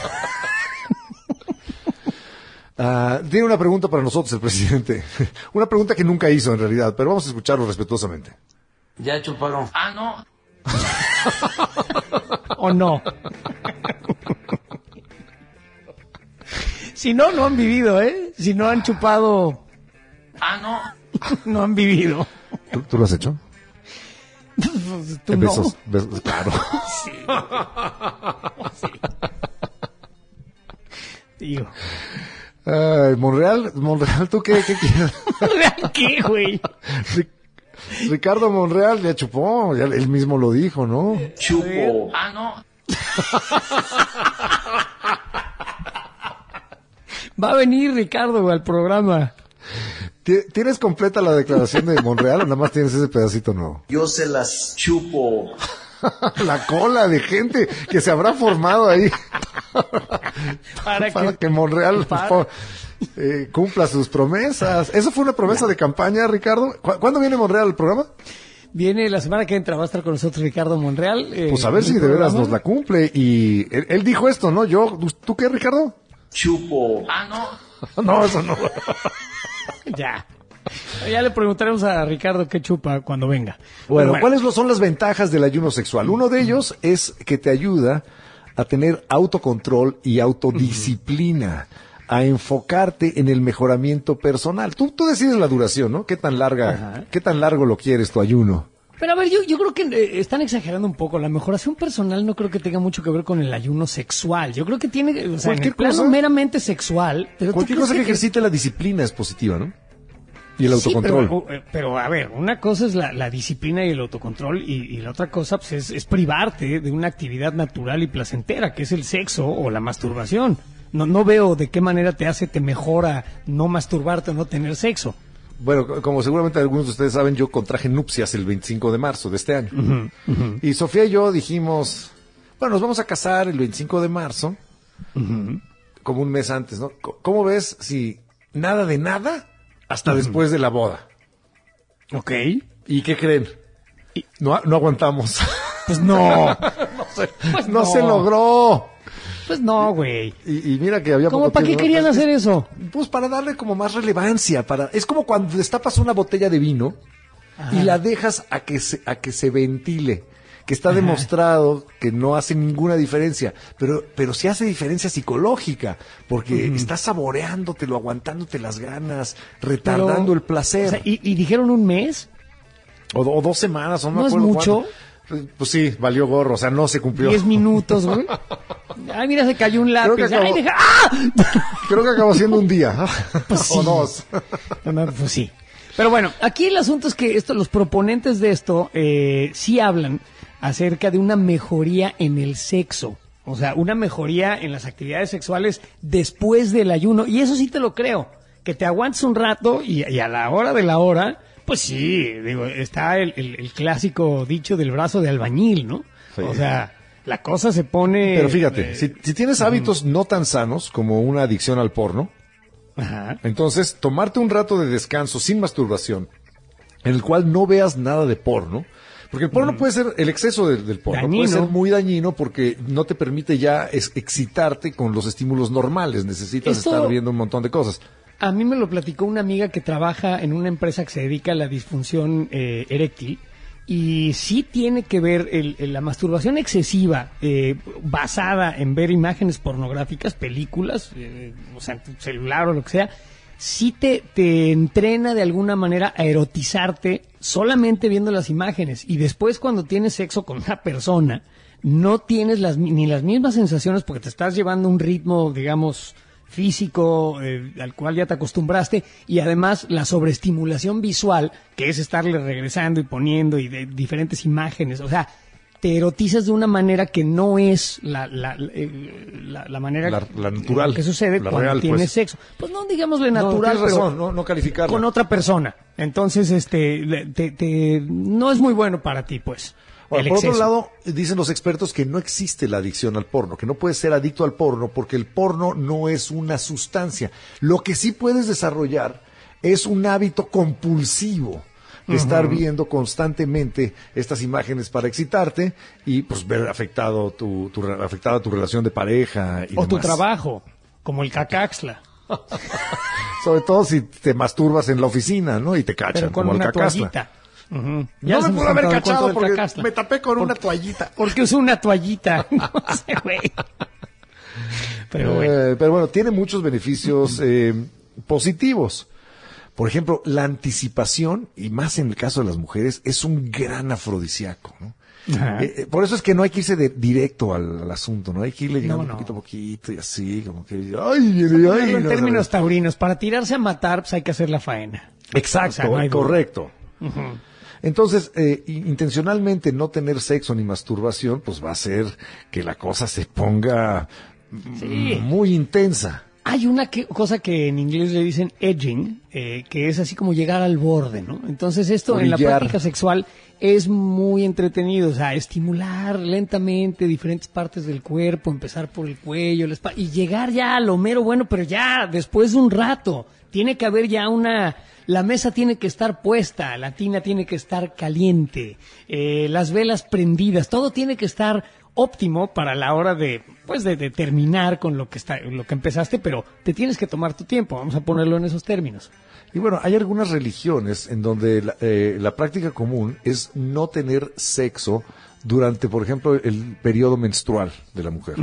Tiene una pregunta para nosotros el presidente. Una pregunta que nunca hizo en realidad, pero vamos a escucharlo respetuosamente. ¿Ya chuparon? No. ¿O no? Si no han vivido, ¿eh? Si no han chupado... no. No han vivido. ¿Tú lo has hecho? ¿Tú besos, no? Besos, claro. Sí. Sí. Digo. Monreal, ¿tú qué quieres? ¿Monreal qué, güey? Ricardo Monreal ya chupó, ya él mismo lo dijo, ¿no? Chupo. No. Va a venir Ricardo, güey, al programa. ¿Tienes completa la declaración de Monreal o nada más tienes ese pedacito nuevo? Yo se las chupo. La cola de gente que se habrá formado ahí para que Monreal cumpla sus promesas. ¿Eso fue una promesa de campaña, Ricardo? ¿Cuándo viene Monreal al programa? Viene la semana que entra, va a estar con nosotros Ricardo Monreal. Pues a ver si de veras nos la cumple. Y él dijo esto, ¿no? ¿Tú qué, Ricardo? Chupo. No. No, eso no. Ya le preguntaremos a Ricardo qué chupa cuando venga. Bueno, ¿cuáles son las ventajas del ayuno sexual? Uno de ellos es que te ayuda a tener autocontrol y autodisciplina, a enfocarte en el mejoramiento personal. Tú decides la duración, ¿no? ¿Qué tan largo lo quieres tu ayuno? Pero a ver, yo creo que están exagerando un poco. La mejoración personal no creo que tenga mucho que ver con el ayuno sexual. Yo creo que tiene, o sea, en el plano meramente sexual. Pero cualquier cosa que ejercite la disciplina es positiva, ¿no? Y el autocontrol. Sí, pero a ver, una cosa es la disciplina y el autocontrol y la otra cosa pues, es privarte de una actividad natural y placentera, que es el sexo o la masturbación. No veo de qué manera te mejora no masturbarte o no tener sexo. Bueno, como seguramente algunos de ustedes saben, yo contraje nupcias el 25 de marzo de este año. Uh-huh, uh-huh. Y Sofía y yo dijimos, bueno, nos vamos a casar el 25 de marzo, uh-huh, como un mes antes, ¿no? ¿Cómo ves si nada de nada hasta uh-huh, después de la boda? Ok. ¿Y qué creen? No aguantamos. Pues no. No se logró. Pues no, güey. Y mira que había... ¿Cómo para qué querían hacer eso? Pues para darle como más relevancia. Es como cuando destapas una botella de vino, ajá, y la dejas a que se ventile. Que está, ajá, demostrado que no hace ninguna diferencia. Pero sí hace diferencia psicológica. Porque estás saboreándotelo, aguantándote las ganas, retardando el placer. O sea, ¿y dijeron un mes? O 2 semanas, no me acuerdo. ¿No es mucho? Cuánto. Pues sí, valió gorro, o sea, no se cumplió. 10 minutos, güey. Ay, mira, se cayó un lápiz. Creo que acabó siendo un día. Pues sí. O 2. Pues sí. Pero bueno, aquí el asunto es que los proponentes de esto sí hablan acerca de una mejoría en el sexo. O sea, una mejoría en las actividades sexuales después del ayuno. Y eso sí te lo creo. Que te aguantes un rato y a la hora de la hora, pues sí, digo, está el clásico dicho del brazo de albañil, ¿no? Sí. O sea, la cosa se pone... Pero fíjate, si tienes hábitos no tan sanos como una adicción al porno, ajá, entonces tomarte un rato de descanso sin masturbación, en el cual no veas nada de porno, porque el porno puede ser, el exceso del porno dañino. Puede ser muy dañino porque no te permite ya excitarte con los estímulos normales, necesitas estar viendo un montón de cosas. A mí me lo platicó una amiga que trabaja en una empresa que se dedica a la disfunción eréctil, y sí tiene que ver la masturbación excesiva basada en ver imágenes pornográficas, películas, o sea, en tu celular o lo que sea, sí te entrena de alguna manera a erotizarte solamente viendo las imágenes, y después cuando tienes sexo con una persona no tienes ni las mismas sensaciones porque te estás llevando un ritmo, digamos, físico al cual ya te acostumbraste, y además la sobreestimulación visual, que es estarle regresando y poniendo y de diferentes imágenes, o sea, te erotizas de una manera que no es la manera la natural, que sucede cuando real, tienes sexo. Pues no digámosle natural, tienes razón, pero no calificarla. Con otra persona. Entonces, no es muy bueno para ti, pues. Ahora, por otro lado, dicen los expertos que no existe la adicción al porno, que no puedes ser adicto al porno porque el porno no es una sustancia. Lo que sí puedes desarrollar es un hábito compulsivo de estar viendo constantemente estas imágenes para excitarte y pues ver afectada tu relación de pareja y o demás. Tu trabajo, como el cacaxla. Sobre todo si te masturbas en la oficina, ¿no? Y te cachan, pero con como una el cacaxla. Toallita. Ya no me pudo haber cachado porque me tapé con una toallita. Porque usó una toallita. No sé, güey. Pero bueno, tiene muchos beneficios positivos. Por ejemplo, la anticipación, y más en el caso de las mujeres, es un gran afrodisíaco, ¿no? Por eso es que no hay que irse directo al asunto, ¿no? Hay que irle llegando poquito a poquito y así, como que... En términos taurinos, para tirarse a matar, pues hay que hacer la faena. Exacto, o sea, correcto. Entonces, intencionalmente no tener sexo ni masturbación, pues va a hacer que la cosa se ponga muy intensa. Hay una cosa que en inglés le dicen edging, que es así como llegar al borde, ¿no? Entonces esto en la práctica sexual es muy entretenido, o sea, estimular lentamente diferentes partes del cuerpo, empezar por el cuello, la espalda, y llegar ya a lo mero bueno, pero ya después de un rato. Tiene que haber ya la mesa tiene que estar puesta, la tina tiene que estar caliente, las velas prendidas, todo tiene que estar óptimo para la hora de terminar con lo que empezaste, pero te tienes que tomar tu tiempo, vamos a ponerlo en esos términos. Y bueno, hay algunas religiones en donde la práctica común es no tener sexo durante, por ejemplo, el periodo menstrual de la mujer.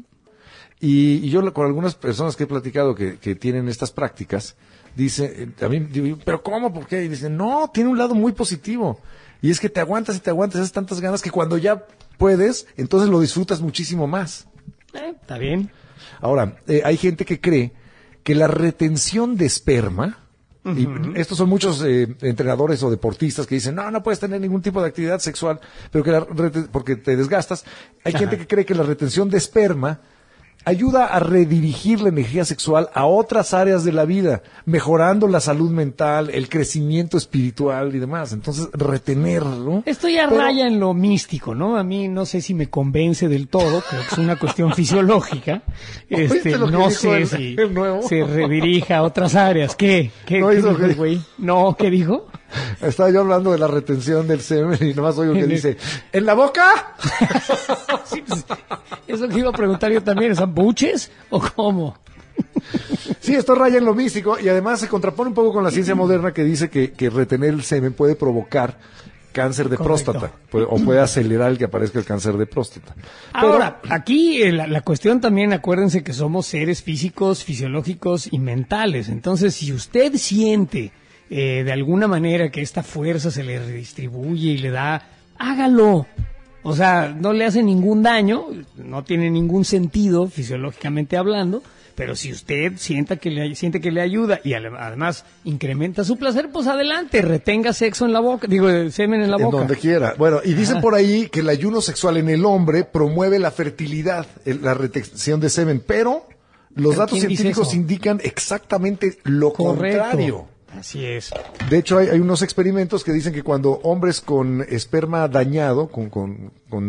Y yo con algunas personas que he platicado que tienen estas prácticas, dice, a mí digo, pero ¿cómo? ¿Por qué? Y dicen, no, tiene un lado muy positivo. Y es que te aguantas, haces tantas ganas que cuando ya puedes, entonces lo disfrutas muchísimo más. Está bien. Ahora, hay gente que cree que la retención de esperma, y estos son muchos entrenadores o deportistas que dicen, no puedes tener ningún tipo de actividad sexual, pero porque te desgastas. Hay gente que cree que la retención de esperma ayuda a redirigir la energía sexual a otras áreas de la vida, mejorando la salud mental, el crecimiento espiritual y demás. Entonces, retener, ¿no? Esto ya raya en lo místico, ¿no? A mí no sé si me convence del todo, creo que es una cuestión fisiológica. No sé si se redirija a otras áreas. ¿Qué dijo, güey? No, ¿qué dijo? Estaba yo hablando de la retención del semen y nomás oigo que dice, ¿en la boca? Sí, pues, eso que iba a preguntar yo también, ¿son buches o cómo? Sí, esto raya en lo místico y además se contrapone un poco con la ciencia moderna que dice que retener el semen puede provocar cáncer de próstata o puede acelerar el que aparezca el cáncer de próstata. Ahora, aquí la cuestión también, acuérdense que somos seres físicos, fisiológicos y mentales. Entonces, si usted siente de alguna manera que esta fuerza se le redistribuye y le da, hágalo. O sea, no le hace ningún daño, no tiene ningún sentido fisiológicamente hablando, pero si usted siente que le ayuda y además incrementa su placer, pues adelante, retenga sexo en la boca, semen en la boca. En donde quiera. Bueno, y dicen por ahí que el ayuno sexual en el hombre promueve la fertilidad, la retención de semen, pero los datos científicos indican exactamente lo contrario. Así es. De hecho, hay unos experimentos que dicen que cuando hombres con esperma dañado, con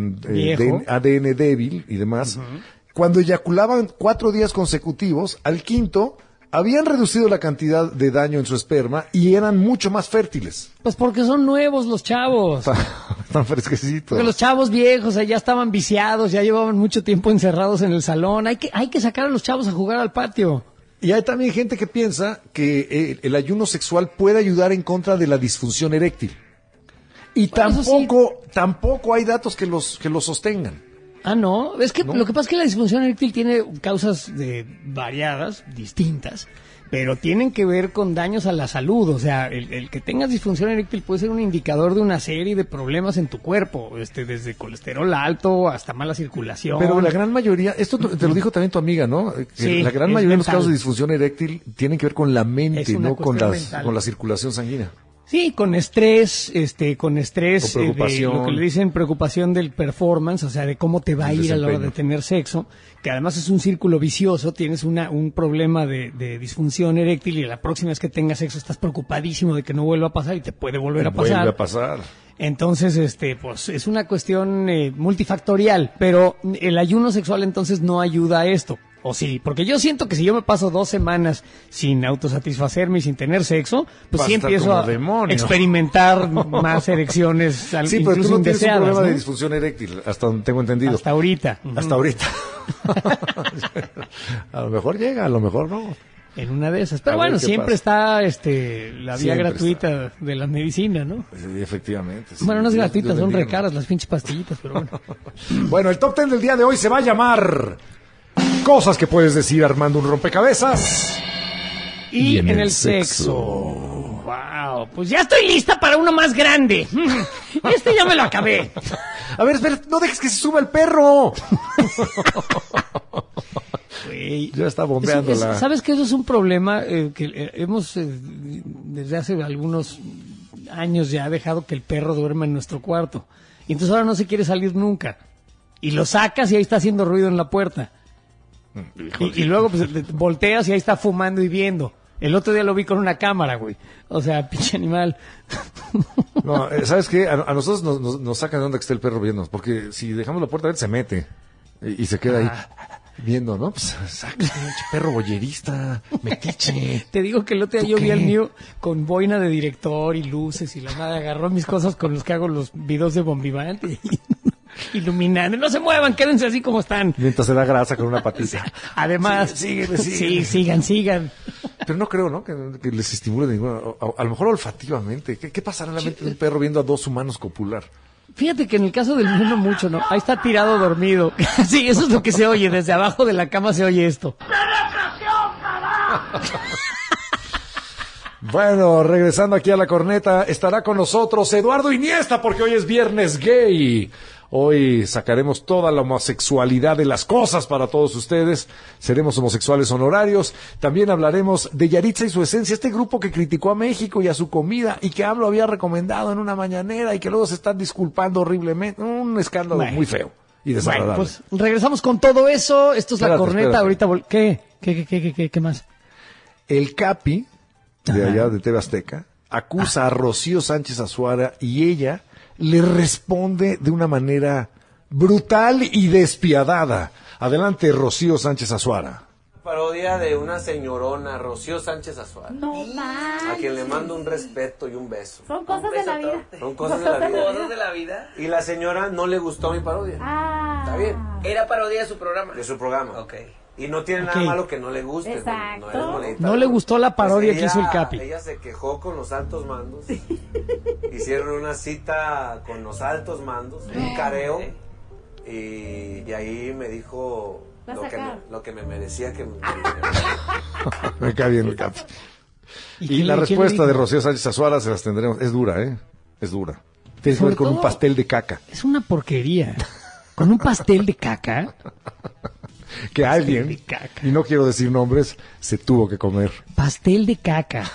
ADN débil y demás, cuando eyaculaban 4 días consecutivos, al quinto habían reducido la cantidad de daño en su esperma y eran mucho más fértiles. Pues porque son nuevos los chavos. Están fresquecitos. Porque los chavos viejos ya estaban viciados, ya llevaban mucho tiempo encerrados en el salón. Hay que sacar a los chavos a jugar al patio. Y hay también gente que piensa que el ayuno sexual puede ayudar en contra de la disfunción eréctil. Y tampoco hay datos que los sostengan. Ah, no. Es que lo que pasa es que la disfunción eréctil tiene causas variadas, distintas, pero tienen que ver con daños a la salud. O sea, el que tengas disfunción eréctil puede ser un indicador de una serie de problemas en tu cuerpo, desde colesterol alto hasta mala circulación. Pero la gran mayoría, esto te lo dijo también tu amiga, ¿no? Sí, la gran mayoría de los casos de disfunción eréctil tienen que ver con la mente, no con la circulación sanguínea. Sí, con estrés, o preocupación. de lo que le dicen preocupación del performance, o sea, de cómo te va a ir a la hora de tener sexo, que además es un círculo vicioso, tienes un problema de disfunción eréctil y la próxima vez que tengas sexo estás preocupadísimo de que no vuelva a pasar y te puede volver a pasar. Vuelve a pasar. Entonces, pues es una cuestión multifactorial, pero el ayuno sexual entonces no ayuda a esto. O sí, porque yo siento que si yo me paso 2 semanas sin autosatisfacerme y sin tener sexo, pues sí empiezo a experimentar más erecciones, sí, pero tú no tienes un problema de disfunción eréctil, hasta donde tengo entendido. Hasta ahorita. Hasta ahorita. A lo mejor llega, a lo mejor no. En una de esas. Pero bueno, siempre está la vía gratuita de la medicina, ¿no? Sí, efectivamente. Sí. Bueno, no es gratuita, son recaras las pinches pastillitas, pero bueno. Bueno, el top 10 del día de hoy se va a llamar Cosas que puedes decir armando un rompecabezas. Y en el sexo. Wow, pues ya estoy lista para uno más grande. Ya me lo acabé. A ver, espera, no dejes que se suba el perro. Wey, ya está bombeando ¿Sabes que eso es un problema que hemos desde hace algunos años ya dejado que el perro duerma en nuestro cuarto? Y entonces ahora no se quiere salir nunca. Y lo sacas y ahí está haciendo ruido en la puerta. Y luego pues volteas y ahí está fumando y viendo. El otro día lo vi con una cámara, güey. O sea, pinche animal. No, ¿sabes qué? A nosotros nos sacan de onda que esté el perro viendo. Porque si dejamos la puerta abierta se mete. Y se queda ahí viendo, ¿no? Pues saca pinche perro boyerista, metiche. Te digo que el otro día yo vi al mío con boina de director y luces y la nada. Agarró mis cosas con los que hago los videos de Bombivante y iluminando. No se muevan, quédense así como están. Mientras se da grasa con una patita. Además, sí, sigan. Pero no creo, ¿no? Que les estimule ninguna. A lo mejor olfativamente. ¿Qué pasará en la mente de un perro viendo a 2 humanos copular? Fíjate que en el caso del mío no mucho, ¿no? Ahí está tirado dormido. Sí, eso es lo que se oye. Desde abajo de la cama se oye esto. Bueno, regresando aquí a la corneta, estará con nosotros Eduardo Iniesta, porque hoy es viernes gay. Hoy sacaremos toda la homosexualidad de las cosas para todos ustedes. Seremos homosexuales honorarios. También hablaremos de Yaritza y su esencia, este grupo que criticó a México y a su comida y que AMLO había recomendado en una mañanera y que luego se están disculpando horriblemente. Un escándalo muy feo y desagradable. Bueno, pues regresamos con todo eso. Esto es la corneta. Ahorita ¿Qué más? El Capi, de allá de TV Azteca, acusa a Rocío Sánchez Azuara y ella le responde de una manera brutal y despiadada. Adelante, Rocío Sánchez Azuara. Parodia de una señorona, Rocío Sánchez Azuara. No más. A quien le mando un respeto y un beso. Son cosas de la vida. Son cosas de la vida. Cosas de la vida. Y la señora no le gustó mi parodia. Está bien. Era parodia de su programa. De su programa. Ok. Y no tiene nada malo que no le guste. Exacto. No le gustó la parodia que hizo el Capi. Ella se quejó con los altos mandos. Hicieron una cita con los altos mandos, un careo. Y ahí me dijo lo que me merecía que me cae bien el Capi. Y la respuesta de Rocío Sánchez Azuara se las tendremos. Es dura, ¿eh? Es dura. Tienes que Sobre ver con un todo, pastel de caca. Es una porquería. Con un pastel de caca. Que alguien, y no quiero decir nombres, se tuvo que comer. Pastel de caca.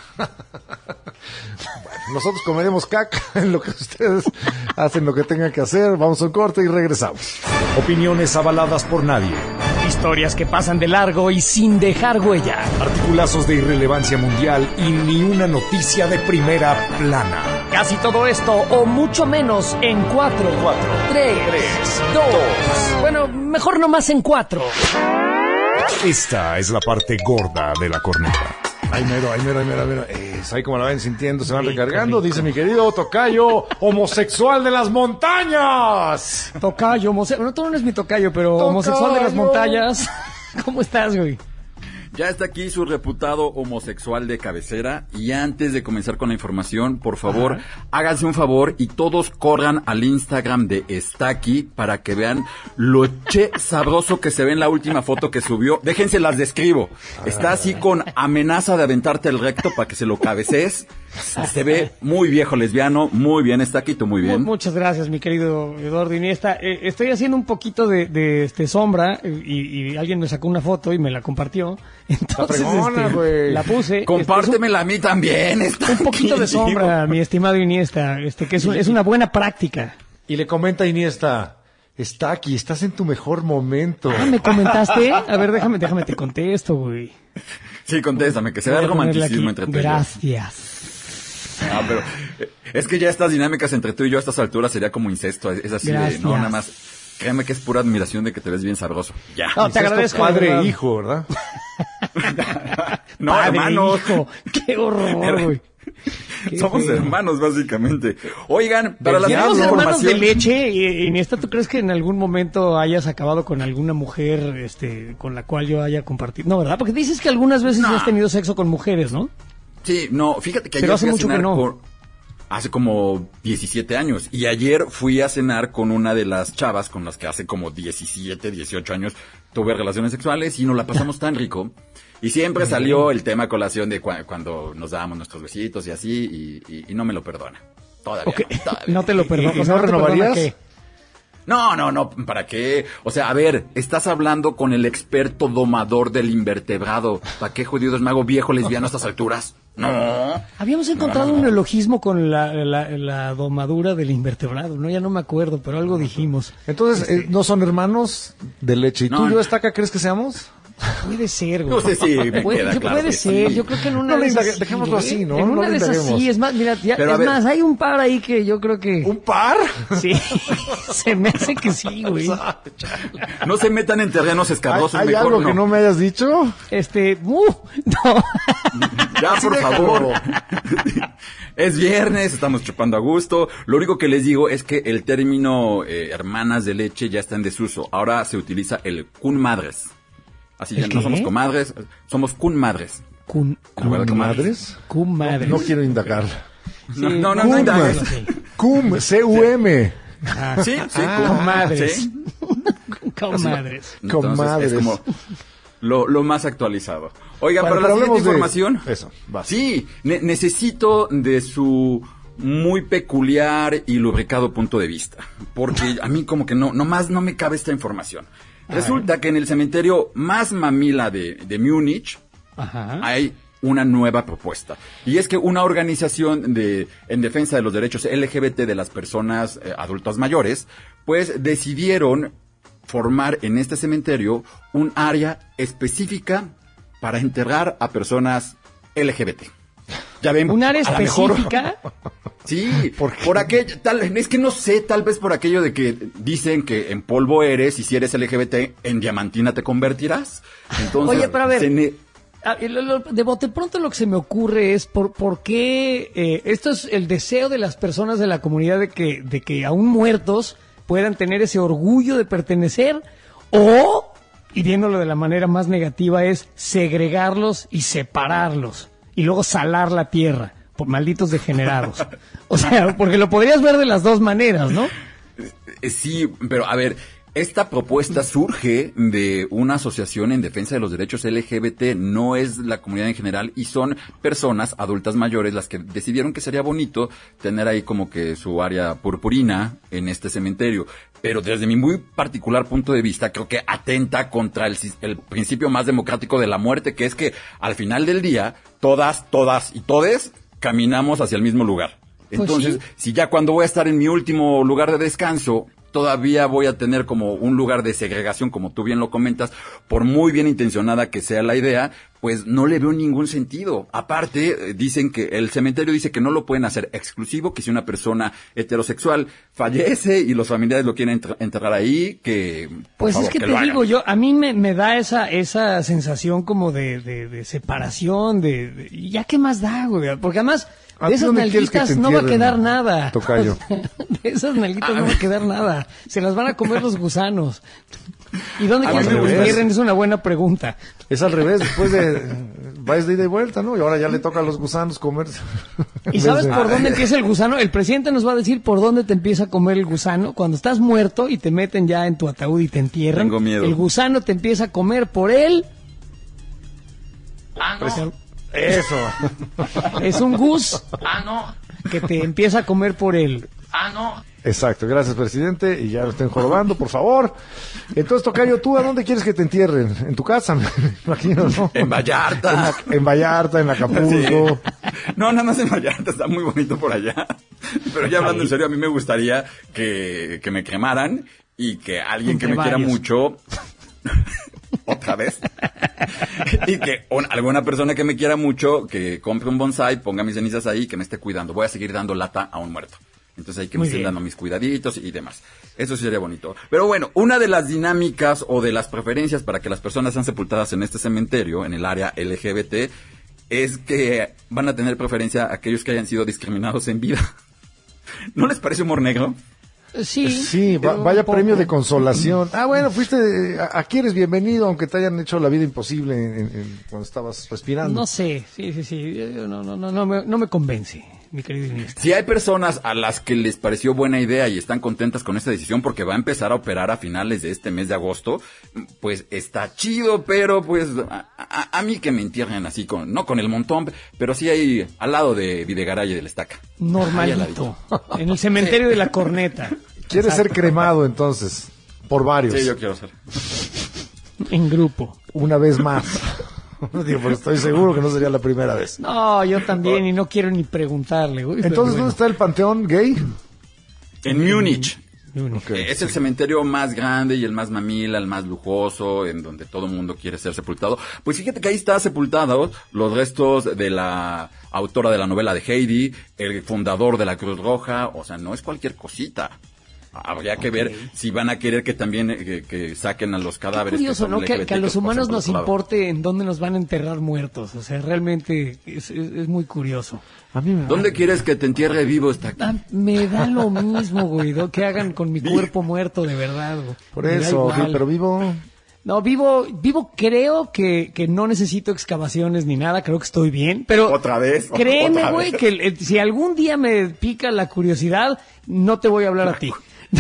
Nosotros comeremos caca en lo que ustedes hacen lo que tengan que hacer. Vamos a un corte y regresamos. Opiniones avaladas por nadie. Historias que pasan de largo y sin dejar huella. Articulazos de irrelevancia mundial y ni una noticia de primera plana. Casi todo esto o mucho menos en 4, 3, 2. Bueno, mejor nomás en 4. Esta es la parte gorda de la corneta. Ay, mero. Ahí como la ven sintiendo, se van recargando. Dice mi querido tocayo, homosexual de las montañas. Tocayo, bueno, tú no eres mi tocayo, pero Tocayo. homosexual de las montañas. ¿Cómo estás, güey? Ya está aquí su reputado homosexual de cabecera. Y antes de comenzar con la información, por favor, háganse un favor y todos corran al Instagram de Staki para que vean lo sabroso que se ve en la última foto que subió. Déjense las describo. Está así con amenaza de aventarte el recto para que se lo cabecees. Se ve muy viejo lesbiano, muy bien, Staki, tú muy bien. Muchas gracias, mi querido Eduardo Iniesta. Estoy haciendo un poquito de sombra y alguien me sacó una foto y me la compartió. Entonces, la puse. Compártemela a mí también. Un poquito de sombra, mi estimado Iniesta, que es una buena práctica. Y le comenta Iniesta, está aquí, estás en tu mejor momento. Ah, ¿me comentaste? A ver, déjame te contesto, güey. Sí, contéstame, que se vea el romanticismo entre tú y yo. Gracias. Ah, pero es que ya estas dinámicas entre tú y yo a estas alturas sería como incesto. Es así Gracias. de, no, nada más. Créeme que es pura admiración de que te ves bien sabroso. Ya. No, te agradezco. Padre e hijo, ¿verdad? No, padre, hermanos. hijo. Qué horror, güey. Somos hermanos, básicamente. Oigan, para la ¿Somos hermanos de información... leche? Iniesta, ¿tú crees que en algún momento hayas acabado con alguna mujer con la cual yo haya compartido? No, ¿verdad? Porque dices que algunas veces has tenido sexo con mujeres, ¿no? Sí, no, fíjate que pero ayer hace fui a mucho cenar que no. hace como 17 años. Y ayer fui a cenar con una de las chavas con las que hace como 17, 18 años tuve relaciones sexuales y nos la pasamos tan rico. Y siempre salió el tema a colación de cuando nos dábamos nuestros besitos y así, y no me lo perdona. Todavía, Okay. no, todavía. No te lo perdono. ¿Y no renovarías? ¿Qué? No, ¿para qué? O sea, a ver, estás hablando con el experto domador del invertebrado. ¿Para qué jodidos me hago viejo lesbiano a estas alturas? No. Habíamos encontrado un neologismo con la domadura del invertebrado, ¿no? Ya no me acuerdo, pero algo dijimos. Entonces, ¿no son hermanos de leche? ¿Y tú y yo, Estaca, crees que seamos? Puede ser, güey. No sé si me queda claro puede que ser, sí. yo creo que en una No de le esas indague- dejémoslo sí, así, ¿no? En No una le de esas indaguemos. sí, es más, mira, Pero a ver- más, hay un par ahí que yo creo que... ¿Un par? Sí, se me hace que sí, güey. No se metan en terrenos escabrosos, ¿Hay mejor algo que no me hayas dicho? No. Ya, por déjalo. favor. Es viernes, estamos chupando a gusto. Lo único que les digo es que el término hermanas de leche ya está en desuso. Ahora se utiliza el cunmadres. Así ya ¿El no qué? somos comadres, somos cunmadres. ¿Madres? Madres. No quiero indagar. No, no, no, Cum, no indagues. cum, C-U-M. Sí, sí, comadres. sí. Comadres. Entonces, Comadres. es como lo más actualizado. Oigan, Bueno, para la pero siguiente hablemos de información. eso, vas. Sí, necesito de su muy peculiar y lubricado punto de vista. Porque a mí como que no me cabe esta información. Resulta que en el cementerio más mamila de Múnich hay una nueva propuesta. Y es que una organización en defensa de los derechos LGBT de las personas adultas mayores, pues decidieron formar en este cementerio un área específica para enterrar a personas LGBT. Ya ven, ¿Un área a la mejor- específica? Sí, por aquello, es que no sé, tal vez por aquello de que dicen que en polvo eres y si eres LGBT, en diamantina te convertirás. Entonces, Oye, pero a ver, de bote pronto lo que se me ocurre es por qué esto es el deseo de las personas de la comunidad de que aún muertos puedan tener ese orgullo de pertenecer, o, y viéndolo de la manera más negativa, es segregarlos y separarlos y luego salar la tierra por malditos degenerados. O sea, porque lo podrías ver de las dos maneras, ¿no? Sí, pero a ver, Esta propuesta surge de una asociación en defensa de los derechos LGBT, no es la comunidad en general, y son personas adultas mayores las que decidieron que sería bonito tener ahí como que su área purpurina en este cementerio. Pero desde mi muy particular punto de vista, creo que atenta contra el principio más democrático de la muerte, que es que al final del día, todas y todes caminamos hacia el mismo lugar. Entonces, pues sí, si ya cuando voy a estar en mi último lugar de descanso, todavía voy a tener como un lugar de segregación, como tú bien lo comentas, por muy bien intencionada que sea la idea, pues no le veo ningún sentido. Aparte, dicen que el cementerio dice que no lo pueden hacer exclusivo, que si una persona heterosexual fallece y los familiares lo quieren enterrar ahí, que pues favor, es que te digo yo, a mí me da esa sensación como de separación, ¿y ya qué más da, güey? Porque además de esas nalguitas no va a quedar nada. Tocayo. De esas nalguitas no va a quedar nada. Se las van a comer los gusanos. ¿Y dónde quieres que te entierren? Es una buena pregunta. Es al revés, después vais de ida y vuelta, ¿no? Y ahora ya le toca a los gusanos comer. ¿Y sabes por dónde empieza el gusano? El presidente nos va a decir por dónde te empieza a comer el gusano. Cuando estás muerto y te meten ya en tu ataúd y te entierran. Tengo miedo. El gusano te empieza a comer por él. No. Eso. Es un gus. No. Que te empieza a comer por él. No. Exacto, gracias, presidente, y ya lo estén jorobando, por favor. Entonces, Tocayo, ¿tú a dónde quieres que te entierren? ¿En tu casa? Me imagino, ¿no? En Vallarta. En Vallarta, en Acapulco. Sí. No, nada más en Vallarta, está muy bonito por allá. Pero ya hablando en serio, a mí me gustaría que me cremaran y que alguien Entre que me quiera varios. mucho... otra vez, y que alguna persona que me quiera mucho, que compre un bonsai, ponga mis cenizas ahí y que me esté cuidando. Voy a seguir dando lata a un muerto. Entonces hay que me estén dando mis cuidaditos y demás. Eso sí sería bonito. Pero bueno, una de las dinámicas o de las preferencias para que las personas sean sepultadas en este cementerio, en el área LGBT, es que van a tener preferencia a aquellos que hayan sido discriminados en vida. ¿No les parece humor negro? Sí, vaya premio de consolación. Bueno, aquí eres bienvenido, aunque te hayan hecho la vida imposible cuando estabas respirando. No sé, sí. No me convence, mi querido Iniesta. Si hay personas a las que les pareció buena idea y están contentas con esta decisión porque va a empezar a operar a finales de este mes de agosto, pues está chido, pero pues a mí que me entierren así, no con el montón, pero sí ahí al lado de Videgaray y del Estaca. Normalito, en el cementerio de la Corneta. ¿Quieres ser cremado entonces? Por varios. Sí, yo quiero ser. En grupo. Una vez más. Digo, pero estoy seguro que no sería la primera vez. No, yo también, y no quiero ni preguntarle. Güey, entonces, ¿dónde está el panteón gay? En Múnich. Okay, es el cementerio más grande y el más mamila, el más lujoso, en donde todo el mundo quiere ser sepultado. Pues fíjate que ahí está sepultados los restos de la autora de la novela de Heidi, el fundador de la Cruz Roja, o sea, no es cualquier cosita. Habría que ver si van a querer que también que saquen a los cadáveres. Qué curioso, que ¿no? Que a los humanos nos importe en dónde nos van a enterrar muertos. O sea, realmente es muy curioso. A mí ¿Dónde quieres que te entierre vivo? Me da lo mismo, güey, ¿no? Que hagan con mi cuerpo muerto, de verdad, güey. Por eso, pero vivo... No, vivo creo que no necesito excavaciones ni nada, creo que estoy bien, pero... Otra vez. Créeme, güey, que si algún día me pica la curiosidad, no te voy a hablar a ti.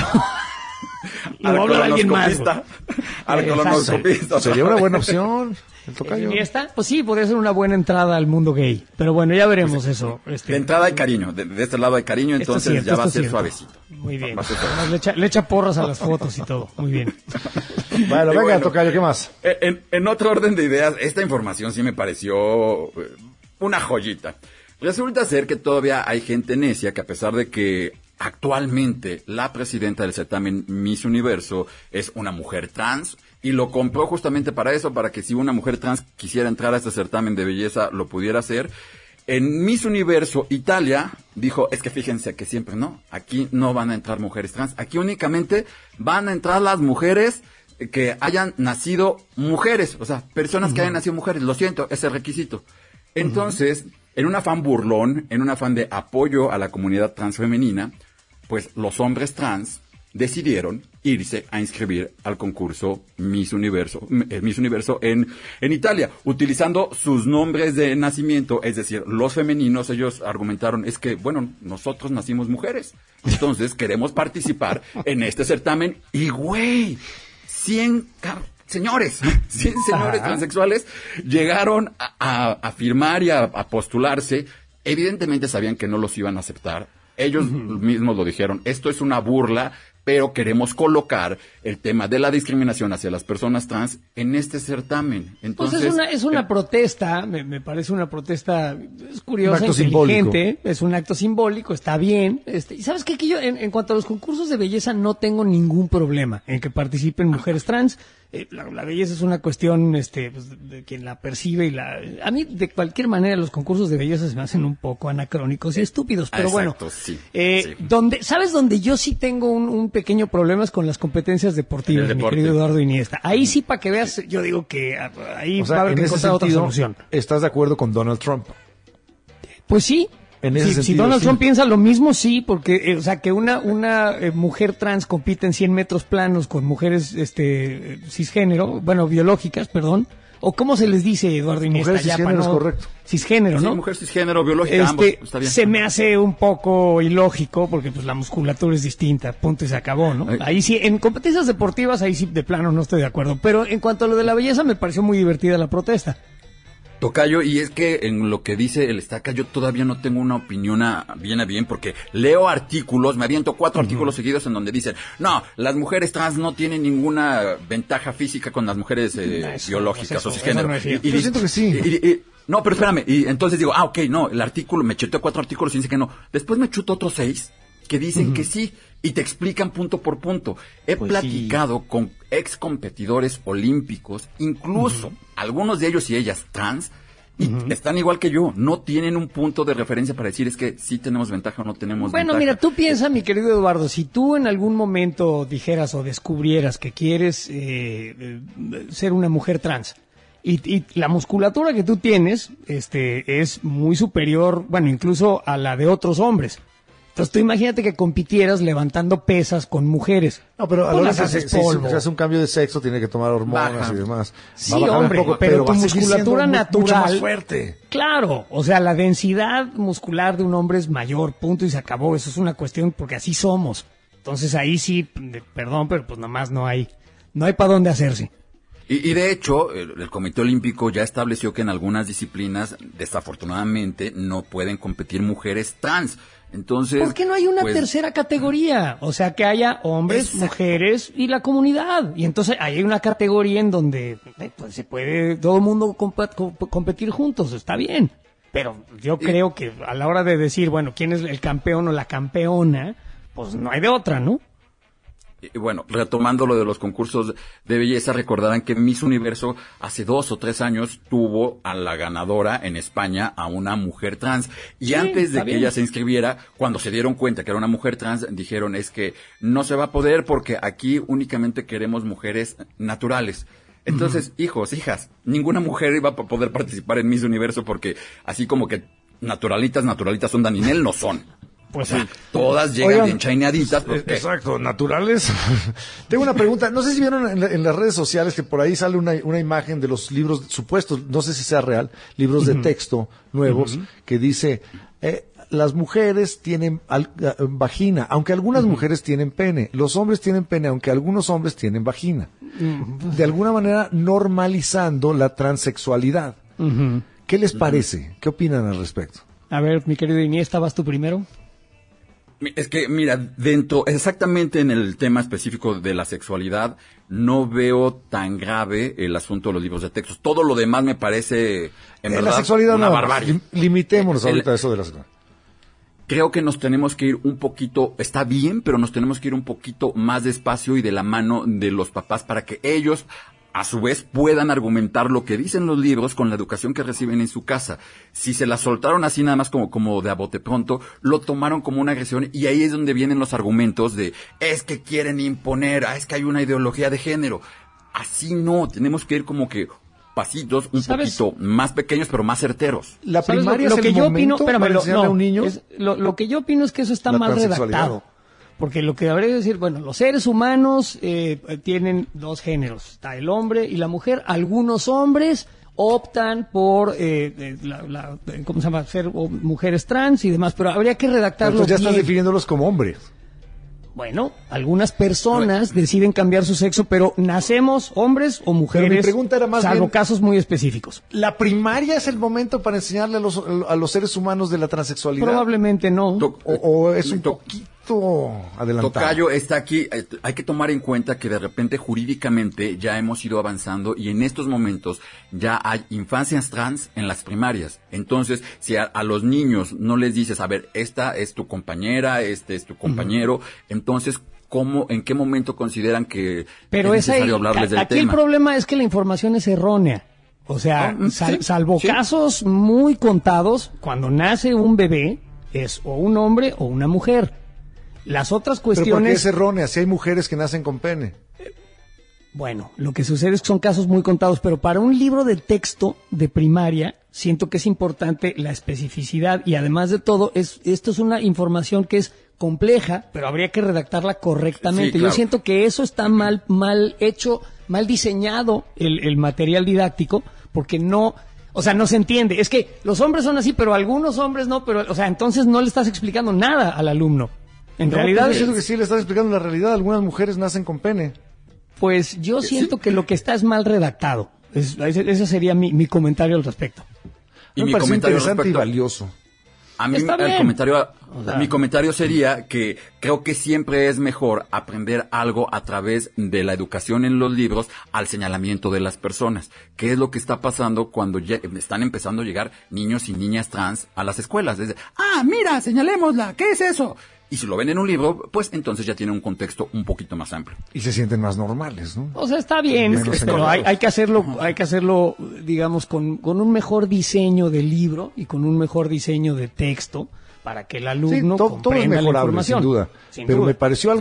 Al colonoscopista. Al colonoscopista. Sería una buena opción. ¿Y esta? Pues sí, podría ser una buena entrada al mundo gay. Pero bueno, ya veremos eso. De entrada hay cariño. De este lado hay cariño, entonces cierto, ya va a ser suavecito. Muy bien. Le echa porras a las fotos y todo. Muy bien. Bueno, venga, Tocayo, ¿qué más? En otro orden de ideas, esta información sí me pareció una joyita. Resulta ser que todavía hay gente necia que, a pesar de que actualmente la presidenta del certamen Miss Universo es una mujer trans, y lo compró justamente para eso, para que si una mujer trans quisiera entrar a este certamen de belleza, lo pudiera hacer. En Miss Universo Italia dijo, es que fíjense que siempre aquí no van a entrar mujeres trans, aquí únicamente van a entrar las mujeres que hayan nacido mujeres, o sea, personas que hayan nacido mujeres, lo siento, es el requisito. Entonces, en un afán burlón, en un afán de apoyo a la comunidad transfemenina, pues los hombres trans decidieron irse a inscribir al concurso Miss Universo en Italia, utilizando sus nombres de nacimiento, es decir, los femeninos. Ellos argumentaron, es que, bueno, nosotros nacimos mujeres, entonces queremos participar en este certamen, y güey, 100 señores transexuales llegaron a firmar y a postularse. Evidentemente sabían que no los iban a aceptar. Ellos mismos lo dijeron, esto es una burla, pero queremos colocar el tema de la discriminación hacia las personas trans en este certamen. Entonces, pues es una protesta, me parece una protesta, es curiosa, un acto inteligente, simbólico. Es un acto simbólico, está bien. Y sabes qué, que yo en cuanto a los concursos de belleza no tengo ningún problema en que participen mujeres trans. La belleza es una cuestión pues, de quien la percibe a mí de cualquier manera los concursos de belleza se me hacen un poco anacrónicos y estúpidos, pero exacto, sí. Sí. Donde yo sí tengo un pequeño problema es con las competencias deportivas, mi querido Eduardo Iniesta. Ahí sí, para que veas, yo digo que ahí va a haber que encontrar otra solución. ¿Estás de acuerdo con Donald Trump? Pues sí. Si Donald Trump piensa lo mismo, sí, porque, que una mujer trans compite en 100 metros planos con mujeres, cisgénero, biológicas, perdón, o ¿cómo se les dice, Eduardo Iniesta? Mujer cisgénero, es correcto. Cisgénero, ¿no? Sí, mujer cisgénero, biológica, ambos, está bien. Se me hace un poco ilógico, porque pues la musculatura es distinta, punto y se acabó, ¿no? Ahí sí, en competencias deportivas, ahí sí, de plano no estoy de acuerdo, pero en cuanto a lo de la belleza, me pareció muy divertida la protesta. Tocayo, y es que en lo que dice el Estaca yo todavía no tengo una opinión bien, porque leo artículos, me aviento 4 artículos seguidos en donde dicen, no, las mujeres trans no tienen ninguna ventaja física con las mujeres biológicas o cisgénero. Yo siento que sí. No, pero espérame, y entonces digo, no, el artículo, me chuté 4 artículos y dice que no. Después me chuto otros 6 que dicen que sí, y te explican punto por punto. He platicado con ex competidores olímpicos, incluso algunos de ellos y ellas trans, y están igual que yo, no tienen un punto de referencia para decir es que sí tenemos ventaja o no tenemos ventaja. Bueno, mira, tú piensa, mi querido Eduardo, si tú en algún momento dijeras o descubrieras que quieres ser una mujer trans, y la musculatura que tú tienes es muy superior, incluso a la de otros hombres. Entonces tú imagínate que compitieras levantando pesas con mujeres. No, pero a la hora que se hace un cambio de sexo, tiene que tomar hormonas y demás. Sí, hombre, pero tu musculatura natural... mucho más fuerte. Claro, la densidad muscular de un hombre es mayor, punto y se acabó. Eso es una cuestión porque así somos. Entonces ahí sí, perdón, pero pues nomás no hay para dónde hacerse. Y de hecho, el Comité Olímpico ya estableció que en algunas disciplinas, desafortunadamente, no pueden competir mujeres trans. Entonces, ¿por qué no hay una tercera categoría? Que haya hombres, mujeres y la comunidad. Y entonces hay una categoría en donde se puede todo el mundo competir juntos, está bien. Pero yo creo que a la hora de decir, quién es el campeón o la campeona, pues no hay de otra, ¿no? Y bueno, retomando lo de los concursos de belleza, recordarán que Miss Universo hace 2 o 3 años tuvo a la ganadora en España, a una mujer trans. Y antes de que ella se inscribiera, cuando se dieron cuenta que era una mujer trans, dijeron es que no se va a poder porque aquí únicamente queremos mujeres naturales. Entonces, hijos, hijas, ninguna mujer iba a poder participar en Miss Universo porque así como que naturalitas son Daninel, no son. Pues todas llegan bien chaineaditas. Exacto, naturales. Tengo una pregunta. No sé si vieron en las redes sociales que por ahí sale una imagen de los libros supuestos, no sé si sea real, libros de texto nuevos, que dice, las mujeres tienen vagina, aunque algunas mujeres tienen pene. Los hombres tienen pene, aunque algunos hombres tienen vagina. De alguna manera normalizando la transexualidad. ¿Qué les parece? ¿Qué opinan al respecto? A ver, mi querido Iniesta, ¿vas tú primero? Es que, mira, exactamente en el tema específico de la sexualidad, no veo tan grave el asunto de los libros de texto. Todo lo demás me parece, en verdad, la sexualidad una barbarie. Limitémonos ahorita a eso de la sexualidad. Creo que nos tenemos que ir un poquito, está bien, pero nos tenemos que ir un poquito más despacio y de la mano de los papás para que ellos, a su vez, puedan argumentar lo que dicen los libros con la educación que reciben en su casa. Si se la soltaron así nada más como de a bote pronto, lo tomaron como una agresión y ahí es donde vienen los argumentos de es que quieren imponer, es que hay una ideología de género. Así no, tenemos que ir como que pasitos un poquito más pequeños pero más certeros. La primaria lo que es el yo momento opino, para enseñarle a un niño lo que yo opino es que eso está mal redactado. porque lo que habría de decir, bueno, los seres humanos tienen dos géneros, está el hombre y la mujer. Algunos hombres optan por ¿cómo se llama? Ser mujeres trans y demás, pero habría que redactarlo Entonces ya bien. estás definiéndolos como hombres. Bueno, algunas personas deciden cambiar su sexo, pero nacemos hombres o mujeres, Pero mi pregunta era más salvo bien, casos muy específicos. ¿La primaria es el momento para enseñarle a los seres humanos de la transexualidad? Probablemente no. O es un poquito adelantado. Tocayo está aquí. Hay que tomar en cuenta que de repente jurídicamente ya hemos ido avanzando y en estos momentos ya hay infancias trans en las primarias. Entonces, si a los niños no les dices, a ver, esta es tu compañera, este es tu compañero, entonces, ¿en qué momento consideran que Pero es necesario hablarles del aquí tema? el problema es que la información es errónea. O sea, salvo casos muy contados, cuando nace un bebé es o un hombre o una mujer. Las otras cuestiones... ¿Pero por qué es errónea? Si hay mujeres que nacen con pene. Bueno, lo que sucede es que son casos muy contados, pero para un libro de texto de primaria siento que es importante la especificidad y además de todo, esto es una información que es compleja, pero habría que redactarla correctamente. Sí, claro. Yo siento que eso está mal hecho, mal diseñado el material didáctico, porque no se entiende. Es que los hombres son así, pero algunos hombres no, entonces no le estás explicando nada al alumno. En realidad... Yo siento que sí le estás explicando la realidad. Algunas mujeres nacen con pene. Pues yo siento que lo que está es mal redactado. Ese sería mi comentario al respecto. Y me mi parece comentario interesante y valioso. A mí mi comentario sería que creo que siempre es mejor aprender algo a través de la educación en los libros al señalamiento de las personas. ¿Qué es lo que está pasando cuando ya están empezando a llegar niños y niñas trans a las escuelas? Desde, mira, señalémosla, ¿qué es eso? Y si lo ven en un libro, pues entonces ya tiene un contexto un poquito más amplio. Y se sienten más normales, ¿no? O sea, está bien, pero hay que hacerlo, digamos, con un mejor diseño de libro y con un mejor diseño de texto para que el alumno comprenda todo es mejorable, la información. sin duda. Sin pero duda. me pareció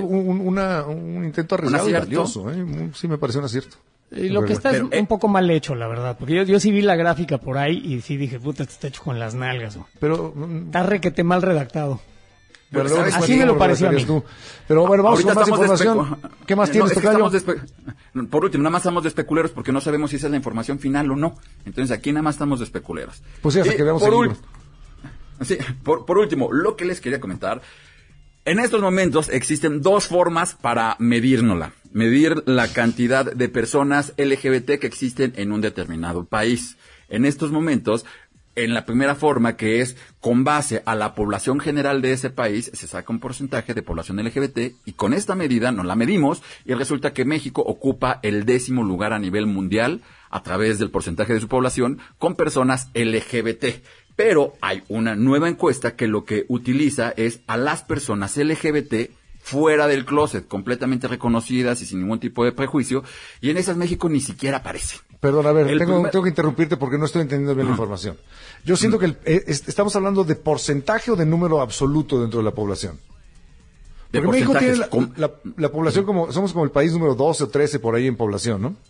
un intento arriesgado y valioso. Sí, me pareció un acierto. Y lo que está es un poco mal hecho, la verdad, porque yo sí vi la gráfica por ahí y sí dije, puta, esto está hecho con las nalgas. ¿No? Pero está requete mal redactado. Pero así me lo pareció a mí. Pero bueno, vamos Ahorita con más información. ¿Qué más tienes, Tocayo? Por último, nada más estamos de especuleros porque no sabemos si esa es la información final o no. Entonces aquí nada más estamos de especuleros. Pues sí, hasta que veamos el libro. Sí, por último, lo que les quería comentar. En estos momentos existen dos formas para medirnosla. Medir la cantidad de personas LGBT que existen en un determinado país. En estos momentos, en la primera forma, que es con base a la población general de ese país, se saca un porcentaje de población LGBT y con esta medida nos la medimos y resulta que México ocupa el 10º lugar a nivel mundial a través del porcentaje de su población con personas LGBT. Pero hay una nueva encuesta que lo que utiliza es a las personas LGBT fuera del closet, completamente reconocidas y sin ningún tipo de prejuicio, y en esas México ni siquiera aparece. Perdón, a ver, tengo que interrumpirte porque no estoy entendiendo bien la información. Yo siento que estamos hablando de porcentaje o de número absoluto dentro de la población. Porque México tiene la población somos como el país número 12 o 13 por ahí en población, ¿no?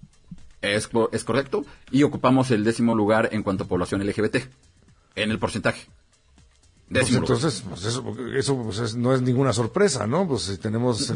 Es correcto, y ocupamos el 10º lugar en cuanto a población LGBT, en el porcentaje. Pues entonces, eso no es ninguna sorpresa, ¿no? Pues si tenemos...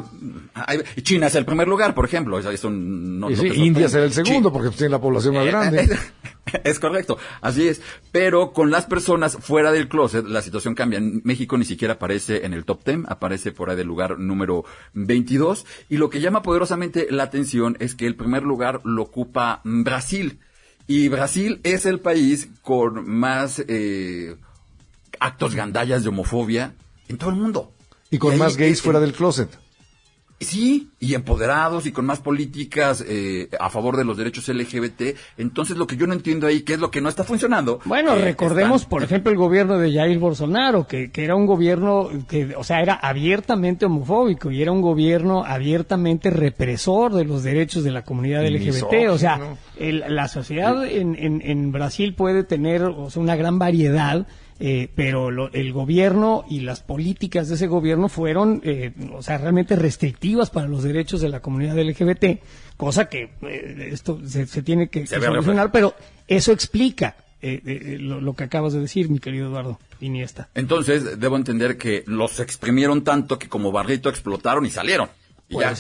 China es el primer lugar, por ejemplo. Eso no India será el segundo, porque tiene la población más grande. Es correcto, así es. Pero con las personas fuera del closet, la situación cambia. México ni siquiera aparece en el top 10, aparece por ahí del lugar número 22. Y lo que llama poderosamente la atención es que el primer lugar lo ocupa Brasil. Y Brasil es el país con más... actos gandallas de homofobia en todo el mundo. Y con más gays fuera del closet. Sí, y empoderados y con más políticas a favor de los derechos LGBT. Entonces lo que yo no entiendo ahí, ¿qué es lo que no está funcionando? Bueno, recordemos, por ejemplo, el gobierno de Jair Bolsonaro, que era un gobierno que, era abiertamente homofóbico y era un gobierno abiertamente represor de los derechos de la comunidad LGBT. O sea, la sociedad en Brasil puede tener una gran variedad. Pero el gobierno y las políticas de ese gobierno fueron, realmente restrictivas para los derechos de la comunidad LGBT, cosa que esto se tiene que solucionar, pero eso explica lo que acabas de decir, mi querido Eduardo Iniesta. Entonces, debo entender que los exprimieron tanto que como barrito explotaron y salieron. Y ya,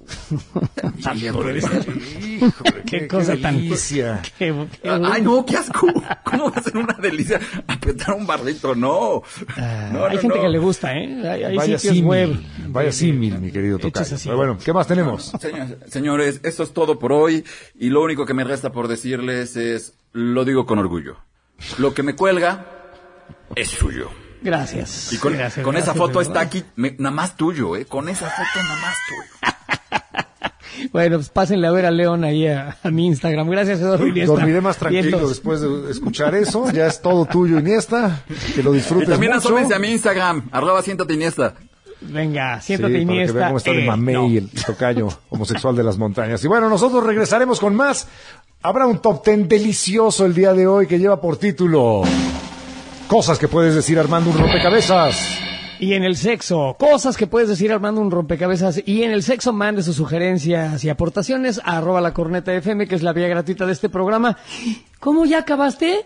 qué cosa tan delicia. Ay, no, qué asco. ¿Cómo va a ser una delicia apretar un barrito? No. Hay gente que le gusta, ¿eh? Hay Vaya sitios símil, web. Vaya símil, mi querido tocayo. Pero bueno, ¿qué más tenemos? Señores, esto es todo por hoy. Y lo único que me resta por decirles es, lo digo con orgullo. Lo que me cuelga es suyo. Gracias. Y con gracias, esa foto ¿verdad? está aquí, nada más tuyo, Con esa foto nada más tuyo. Bueno, pues pásenle a ver a León ahí a mi Instagram. Gracias, Eduardo Iniesta. Dormiré más tranquilo Vientos. después de escuchar eso. Ya es todo tuyo, Iniesta. Que lo Y disfrutes también mucho. asómense a mi Instagram, @siéntate Iniesta. Venga, Sí, siéntate para que Iniesta. vean cómo está de mamey no. el tocayo homosexual de las montañas. Y bueno, nosotros regresaremos con más. Habrá un top 10 delicioso el día de hoy que lleva por título Cosas que puedes decir armando un rompecabezas. Y en el sexo, cosas que puedes decir armando un rompecabezas. Y en el sexo, mande sus sugerencias y aportaciones a @lacornetafm, que es la vía gratuita de este programa. ¿Cómo ya acabaste?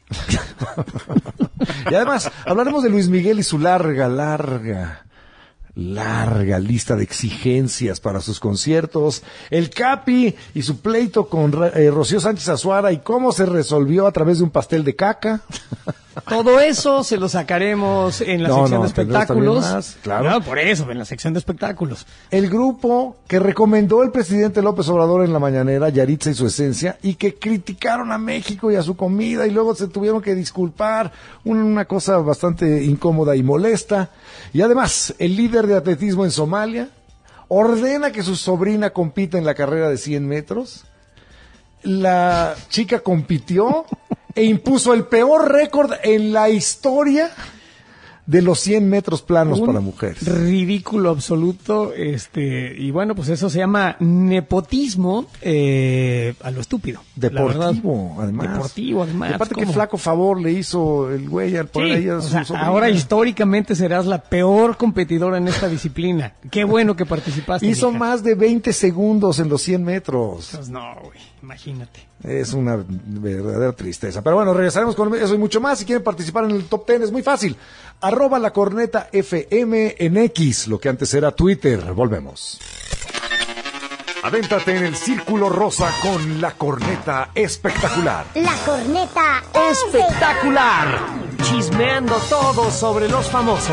Y además, hablaremos de Luis Miguel y su larga lista de exigencias para sus conciertos, el Capi y su pleito con Rocío Sánchez Azuara y cómo se resolvió a través de un pastel de caca. Todo eso se lo sacaremos en la sección de tendremos espectáculos. también más, claro. No, por eso, en la sección de espectáculos. El grupo que recomendó el presidente López Obrador en la mañanera, Yaritza y su esencia, y que criticaron a México y a su comida y luego se tuvieron que disculpar, una cosa bastante incómoda y molesta. Y además, el líder de atletismo en Somalia ordena que su sobrina compita en la carrera de 100 metros. La chica compitió e impuso el peor récord en la historia de los 100 metros planos para mujeres. Ridículo absoluto, y bueno, pues eso se llama nepotismo a lo estúpido. Deportivo, además. Deportivo, además. Y aparte, qué ¿cómo? flaco favor le hizo el güey al poner ahí a o su sea, sobrina. ahora históricamente serás la peor competidora en esta disciplina. Qué bueno que participaste. Hizo mija. más de 20 segundos en los 100 metros. Pues no, güey, imagínate. Es una verdadera tristeza. Pero bueno, regresaremos con eso y mucho más. Si quieren participar en el top 10 es muy fácil. @lacornetafm en X, lo que antes era Twitter. Volvemos. Adéntrate en el círculo rosa con la corneta espectacular. La corneta Espectacular. Chismeando todo sobre los famosos.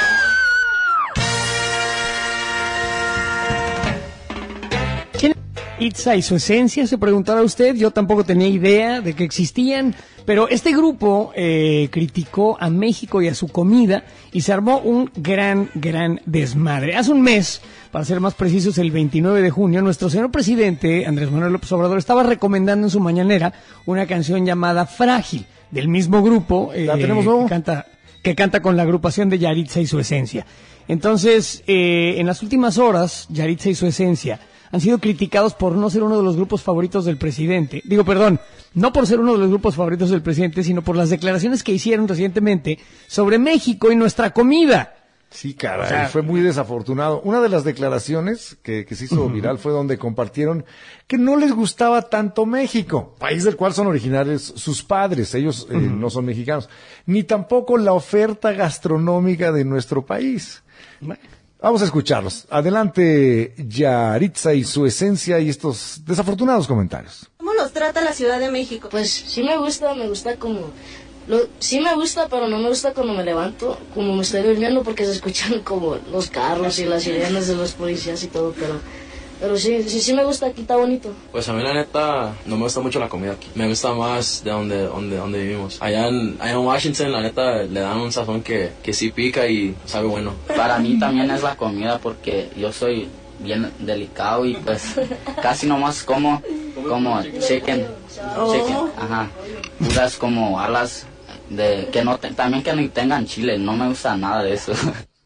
¿Quién es Itza y su esencia? Se preguntará usted. Yo tampoco tenía idea de que existían. Pero este grupo criticó a México y a su comida y se armó un gran desmadre. Hace un mes, para ser más precisos, el 29 de junio, nuestro señor presidente, Andrés Manuel López Obrador, estaba recomendando en su mañanera una canción llamada Frágil, del mismo grupo ¿La tenemos luego? que canta con la agrupación de Yaritza y su esencia. Entonces, en las últimas horas, Yaritza y su esencia han sido criticados por no ser uno de los grupos favoritos del presidente. Digo, perdón, no por ser uno de los grupos favoritos del presidente, sino por las declaraciones que hicieron recientemente sobre México y nuestra comida. Sí, caray, O sea, fue muy desafortunado. Una de las declaraciones que se hizo viral fue donde compartieron que no les gustaba tanto México, país del cual son originarios sus padres, ellos no son mexicanos, ni tampoco la oferta gastronómica de nuestro país. Vamos a escucharlos. Adelante, Yaritza y su esencia y estos desafortunados comentarios. ¿Cómo nos trata la Ciudad de México? Pues sí me gusta como... sí me gusta, pero no me gusta cuando me levanto, como me estoy durmiendo, porque se escuchan como los carros y las sirenas de los policías y todo, pero sí me gusta, aquí está bonito. Pues a mí la neta no me gusta mucho la comida aquí, me gusta más de donde vivimos. Allá en Washington la neta le dan un sazón que sí pica y sabe bueno. Para mí también es la comida porque yo soy bien delicado y pues casi nomás como chicken, ajá, puras como alas de que no también que no tengan chile, no me gusta nada de eso.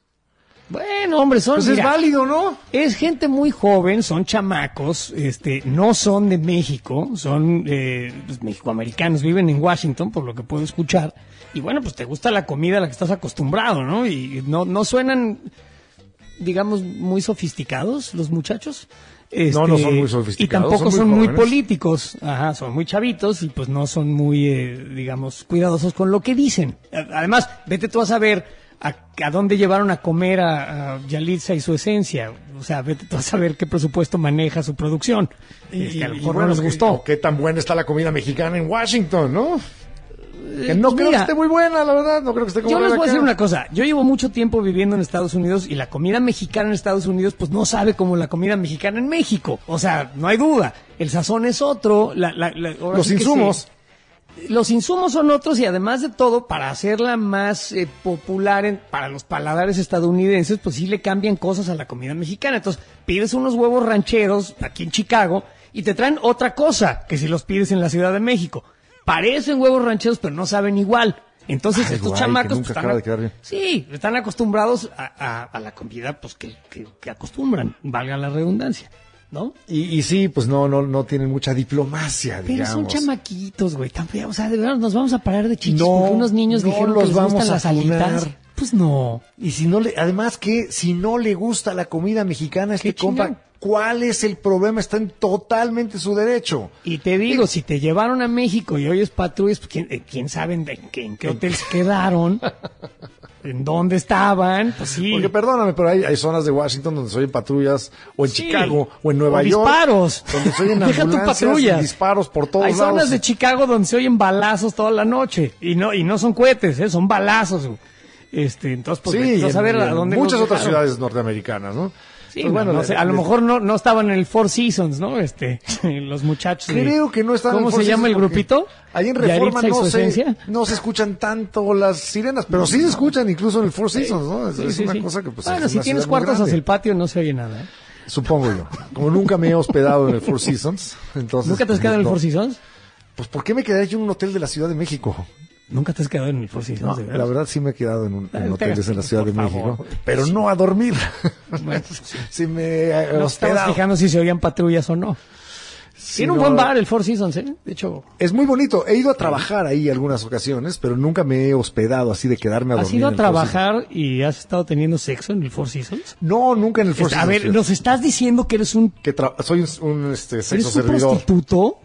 Bueno, hombre, pues es válido, ¿no? Es gente muy joven, son chamacos, no son de México, son pues, mexicoamericanos, viven en Washington, por lo que puedo escuchar. Y bueno, pues te gusta la comida a la que estás acostumbrado, ¿no? Y no suenan digamos, muy sofisticados los muchachos. No son muy sofisticados. Y tampoco son muy jóvenes. políticos. Ajá, son muy chavitos y pues no son muy, digamos, cuidadosos con lo que dicen. Además, vete tú a saber a dónde llevaron a comer a Yalitza y su esencia. O sea, vete tú a saber qué presupuesto maneja su producción. Y a lo mejor bueno, no les gustó. Qué tan buena está la comida mexicana en Washington, ¿no? Que no Pues creo mira, que esté muy buena, la verdad. No creo que esté como yo les buena voy a acá. decir una cosa. Yo llevo mucho tiempo viviendo en Estados Unidos y la comida mexicana en Estados Unidos pues no sabe como la comida mexicana en México. O sea, no hay duda. El sazón es otro. Ahora Los sí que insumos. los insumos son otros y además de todo, para hacerla más popular para los paladares estadounidenses, pues sí le cambian cosas a la comida mexicana. Entonces, pides unos huevos rancheros aquí en Chicago y te traen otra cosa que si los pides en la Ciudad de México. Parecen huevos rancheros, pero no saben igual. Entonces, Ay, estos guay, chamacos que nunca pues, acaba de quedar bien. sí, están acostumbrados a la comida pues que acostumbran, valga la redundancia, ¿no? Y sí, pues no tienen mucha diplomacia, Pero digamos. son chamaquitos, güey, también, o sea, de verdad nos vamos a parar de chichis No, porque unos niños no dijeron los que les vamos gustan a las alitas. funar. Pues no. Y además que si no le gusta la comida mexicana, este compa, chingón. ¿cuál es el problema? Está en totalmente su derecho. Y te digo, si te llevaron a México y oyes patrullas, pues, ¿quién sabe en qué hotel se quedaron? ¿En dónde estaban? Pues sí. Porque perdóname, pero hay zonas de Washington donde se oyen patrullas, o en Sí. Chicago, o en Nueva O York. disparos. Donde se oyen Deja tu ambulancias, patrullas. disparos por todos Hay lados. zonas de Chicago donde se oyen balazos toda la noche. Y no son cohetes, son balazos. Entonces, pues, sí, vete a saber a dónde muchas los otras dejaron. ciudades norteamericanas, ¿no? Sí, Pues bueno, no sé, a lo mejor no estaban en el Four Seasons, ¿no? Los muchachos. Creo que no están en ¿Cómo el Four se llama el Seasons porque grupito? Ahí en Reforma Yaritza y su esencia. no se escuchan tanto las sirenas, pero sí se escuchan incluso en el Four Seasons, ¿no? Sí, es sí, una sí. cosa que pues Bueno, es si una tienes ciudad muy cuartos hacia grande. el patio no se oye nada, ¿eh? Supongo yo. Como nunca me he hospedado en el Four Seasons, entonces... ¿Nunca te has quedado en el no. Four Seasons? Pues ¿por qué me quedé yo en un hotel de la Ciudad de México? ¿Nunca te has quedado en el Four Seasons? No, de veras? la verdad sí me he quedado en hoteles en la Ciudad de por México, favor. pero no a dormir. Bueno, sí me he No estamos hospedado. fijando si se oían patrullas o no. Sí, Tiene un no, buen bar el Four Seasons, ¿eh? De hecho, es muy bonito. He ido a trabajar ahí algunas ocasiones, pero nunca me he hospedado así de quedarme a ¿has dormir. ido a en el Four Seasons. trabajar y has estado teniendo sexo en el Four Seasons? No, nunca en el Four A Seasons. ver, fíjate. nos estás diciendo que eres un Soy un sexo ¿eres un servidor. prostituto?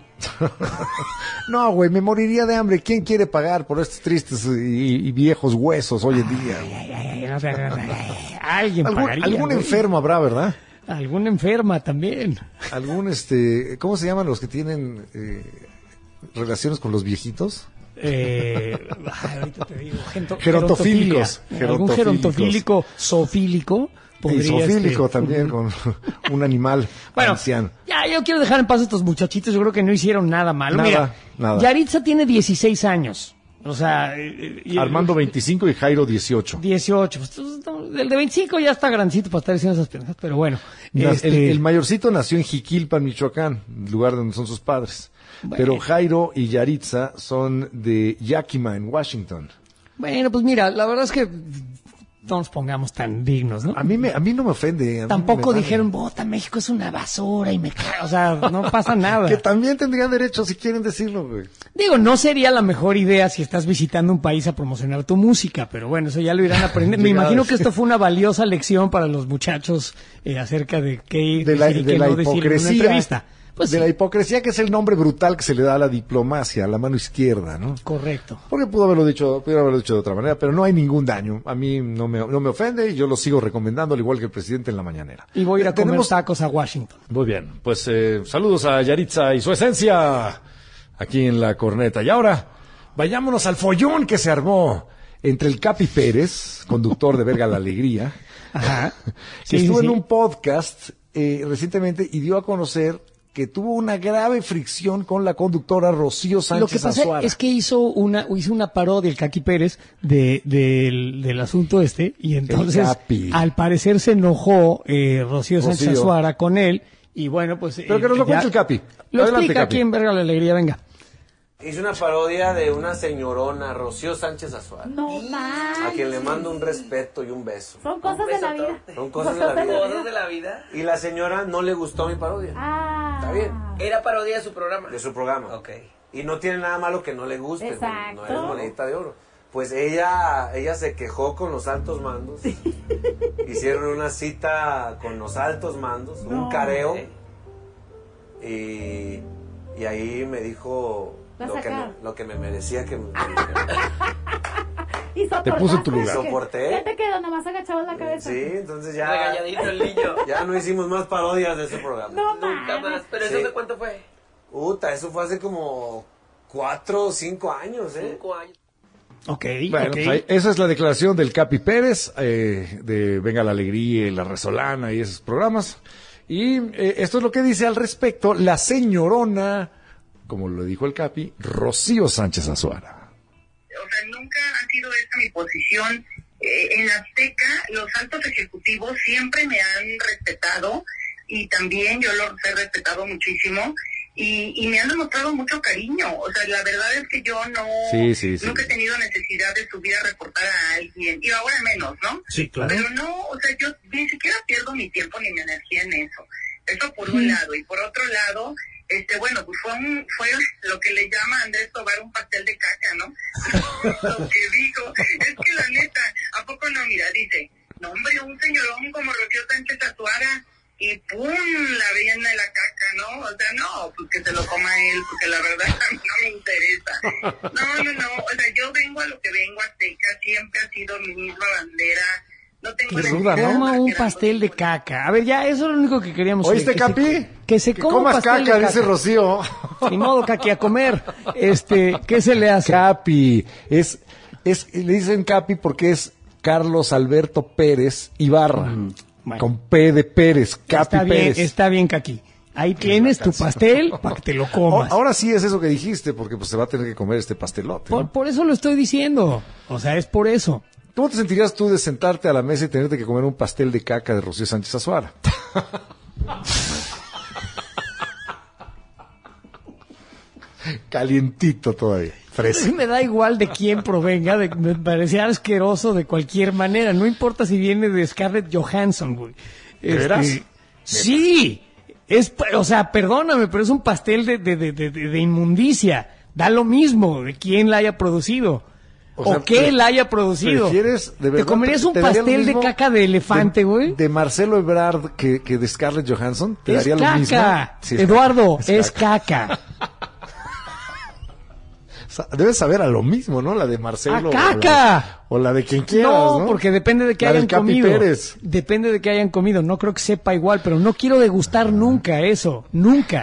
No, güey, me moriría de hambre. ¿Quién quiere pagar por estos tristes y viejos huesos hoy en día? Alguien pagaría. Algún güey. enfermo habrá, ¿verdad? Alguna enferma también. Algún, ¿cómo se llaman los que tienen relaciones con los viejitos? Ahorita te digo, Gerontofílicos. Algún gerontofílico zoofílico. Y Podría, zoofílico también, con un animal Bueno, anciano. ya, yo quiero dejar en paz a estos muchachitos. Yo creo que no hicieron nada malo. Nada. Yaritza tiene 16 años. O sea, Armando 25 y Jairo 18. 18. Pues, el de 25 ya está grandecito para estar diciendo esas pendejas, pero bueno. El mayorcito nació en Jiquilpan, Michoacán, lugar donde son sus padres. Bueno. Pero Jairo y Yaritza son de Yakima, en Washington. Bueno, pues mira, la verdad es que no nos pongamos tan dignos, ¿no? A mí no me ofende. Tampoco dijeron, bota, México es una basura y me cago. O sea, no pasa nada. Que también tendrían derecho si quieren decirlo, güey. Digo, no sería la mejor idea si estás visitando un país a promocionar tu música, pero bueno, eso ya lo irán a aprender. Me imagino que esto fue una valiosa lección para los muchachos acerca de qué de la decir y qué no decir en una hipocresía. entrevista. Pues de sí. la hipocresía, que es el nombre brutal que se le da a la diplomacia, a la mano izquierda, ¿no? Correcto. Porque pudo haberlo dicho de otra manera, pero no hay ningún daño. A mí no me ofende y yo lo sigo recomendando, al igual que el presidente en la mañanera. Y voy a ir a comer tacos a Washington. Muy bien, pues saludos a Yaritza y su esencia aquí en La Corneta. Y ahora, vayámonos al follón que se armó entre el Capi Pérez, conductor de Verga la Alegría, Ajá. que Sí, estuvo sí, en sí. un podcast recientemente y dio a conocer que tuvo una grave fricción con la conductora Rocío Sánchez Lo que pasa Azuara. es que hizo una parodia, el Kaki Pérez, del asunto y entonces, Capi. al parecer se enojó Rocío Sánchez Rocío. Azuara con él, y bueno, pues... Pero que nos lo cuente el Capi. Lo Adelante, explica Capi. aquí en Verga la Alegría, venga. Hice una parodia de una señorona, Rocío Sánchez Azuara, No más. a quien le mando un respeto y un beso. Son cosas de la vida. Son cosas de la vida. Y la señora no le gustó mi parodia. Está bien. Era parodia de su programa. De su programa. Ok. Y no tiene nada malo que no le guste. Exacto. No eres monedita de oro. Pues ella se quejó con los altos mandos hicieron una cita con los altos mandos, un careo, y ahí me dijo lo que me merecía que me ¿Y te puso en tu lugar. Soporté. ¿Qué te quedó? Nomás agachado la cabeza. Sí, entonces ya... Regañadito el niño. Ya no hicimos más parodias de ese programa. No, Nunca más. ¿Pero eso de cuánto fue? Eso fue hace como 4 o 5 años, 5 años. Ok, bueno, pues ahí, esa es la declaración del Capi Pérez, de Venga la Alegría y La Resolana y esos programas. Y esto es lo que dice al respecto la señorona, como lo dijo el Capi, Rocío Sánchez Azuara. O sea, nunca ha sido esta mi posición. En Azteca, los altos ejecutivos siempre me han respetado y también yo los he respetado muchísimo y me han demostrado mucho cariño. O sea, la verdad es que yo nunca he tenido necesidad de subir a reportar a alguien, y ahora menos, ¿no? Sí, claro. Pero no, o sea, yo ni siquiera pierdo mi tiempo ni mi energía en eso. Eso por un lado. Y por otro lado, bueno, pues fue lo que le llama a Andrés Tobar un pastel de caca, ¿no? Lo que dijo, es que la neta, ¿a poco no? Mira, dice, no hombre, un señorón como Rocío Sánchez Azuara, y pum, la veían de la caca, ¿no? O sea, no, pues que se lo coma él, porque la verdad a mí no me interesa. No, o sea, yo vengo a lo que vengo, Azteca, siempre ha sido mi misma bandera. No tengo necesidad. Toma un pastel de caca. A ver, ya, eso es lo único que queríamos. ¿Oíste, Capi? Que se coma comas pastel caca, de dice Rocío. Ni modo, Caqui, a comer. ¿Qué se le hace? Capi, le dicen Capi porque es Carlos Alberto Pérez Ibarra. Bueno. Con P de Pérez, Capi Pérez. Está bien, Caqui. Ahí tienes tu pastel para que te lo comas. Ahora sí es eso que dijiste, porque pues se va a tener que comer este pastelote. Por eso lo estoy diciendo. O sea, es por eso. ¿Cómo te sentirías tú de sentarte a la mesa y tenerte que comer un pastel de caca de Rocío Sánchez Azuara? Calientito todavía, fresco. Me da igual de quién provenga, me parecía asqueroso de cualquier manera. No importa si viene de Scarlett Johansson, güey. ¿De veras? Sí. O sea, perdóname, pero es un pastel de inmundicia. Da lo mismo de quién la haya producido. O qué la haya producido. ¿Prefieres, de verdad, ¿te comerías un pastel de caca de elefante, güey? De Marcelo Ebrard que de Scarlett Johansson. ¿Te daría lo mismo? Sí, Eduardo, es caca. Debes saber a lo mismo, ¿no? La de Marcelo. ¡A caca! O la de quien quieras, ¿no? Porque depende de qué hayan comido. Pérez. Depende de qué hayan comido. No creo que sepa igual, pero no quiero degustar nunca eso. Nunca.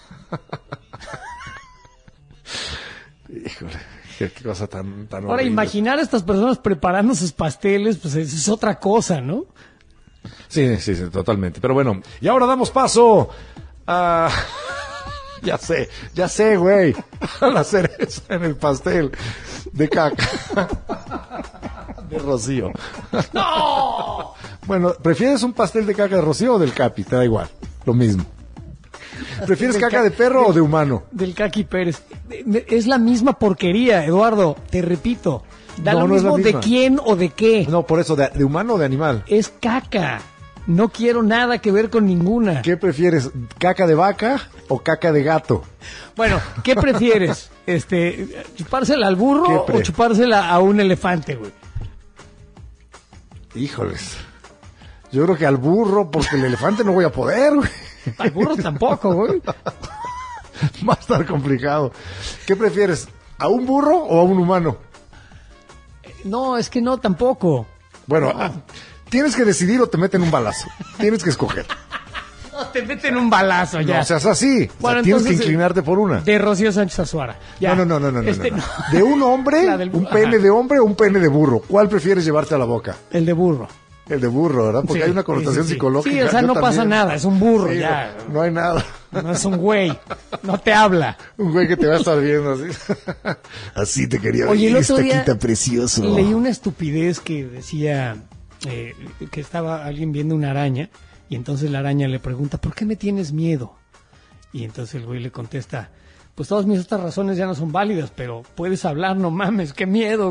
Híjole. Qué cosa tan Ahora, horrible. imaginar a estas personas preparando sus pasteles, pues es otra cosa, ¿no? Sí, totalmente. Pero bueno, y ahora damos paso a... Ya sé, güey. A la cereza en el pastel de caca. De Rocío. ¡No! Bueno, ¿prefieres un pastel de caca de Rocío o del Capi? Te da igual, lo mismo. ¿Prefieres caca de perro o de humano? Del Caqui Pérez. Es la misma porquería, Eduardo, te repito. Da lo mismo de quién o de qué. No, por eso, ¿de humano o de animal? Es caca. No quiero nada que ver con ninguna. ¿Qué prefieres, caca de vaca o caca de gato? Bueno, ¿qué prefieres? ¿Chupársela al burro o chupársela a un elefante, güey? Híjoles. Yo creo que al burro, porque el elefante no voy a poder, güey. Al burro tampoco, güey. Va a estar complicado. ¿Qué prefieres, a un burro o a un humano? No, es que no, tampoco. Bueno, tienes que decidir o te meten un balazo. Tienes que escoger. No, te meten un balazo ya. No seas así. Bueno, tienes que inclinarte por una. De Rocío Sánchez Azuara. Ya. No. De un hombre, un pene de hombre o un pene de burro. ¿Cuál prefieres llevarte a la boca? El de burro. El de burro, ¿verdad? Porque hay una connotación psicológica. Sí, o sea, no pasa nada, es un burro, sí, ya. No hay nada. No es un güey, no te habla. Un güey que te va a estar viendo así. Así te quería ver. Oye, el otro día precioso. Leí una estupidez que decía que estaba alguien viendo una araña y entonces la araña le pregunta, ¿por qué me tienes miedo? Y entonces el güey le contesta, pues todas mis otras razones ya no son válidas, pero puedes hablar, no mames, qué miedo.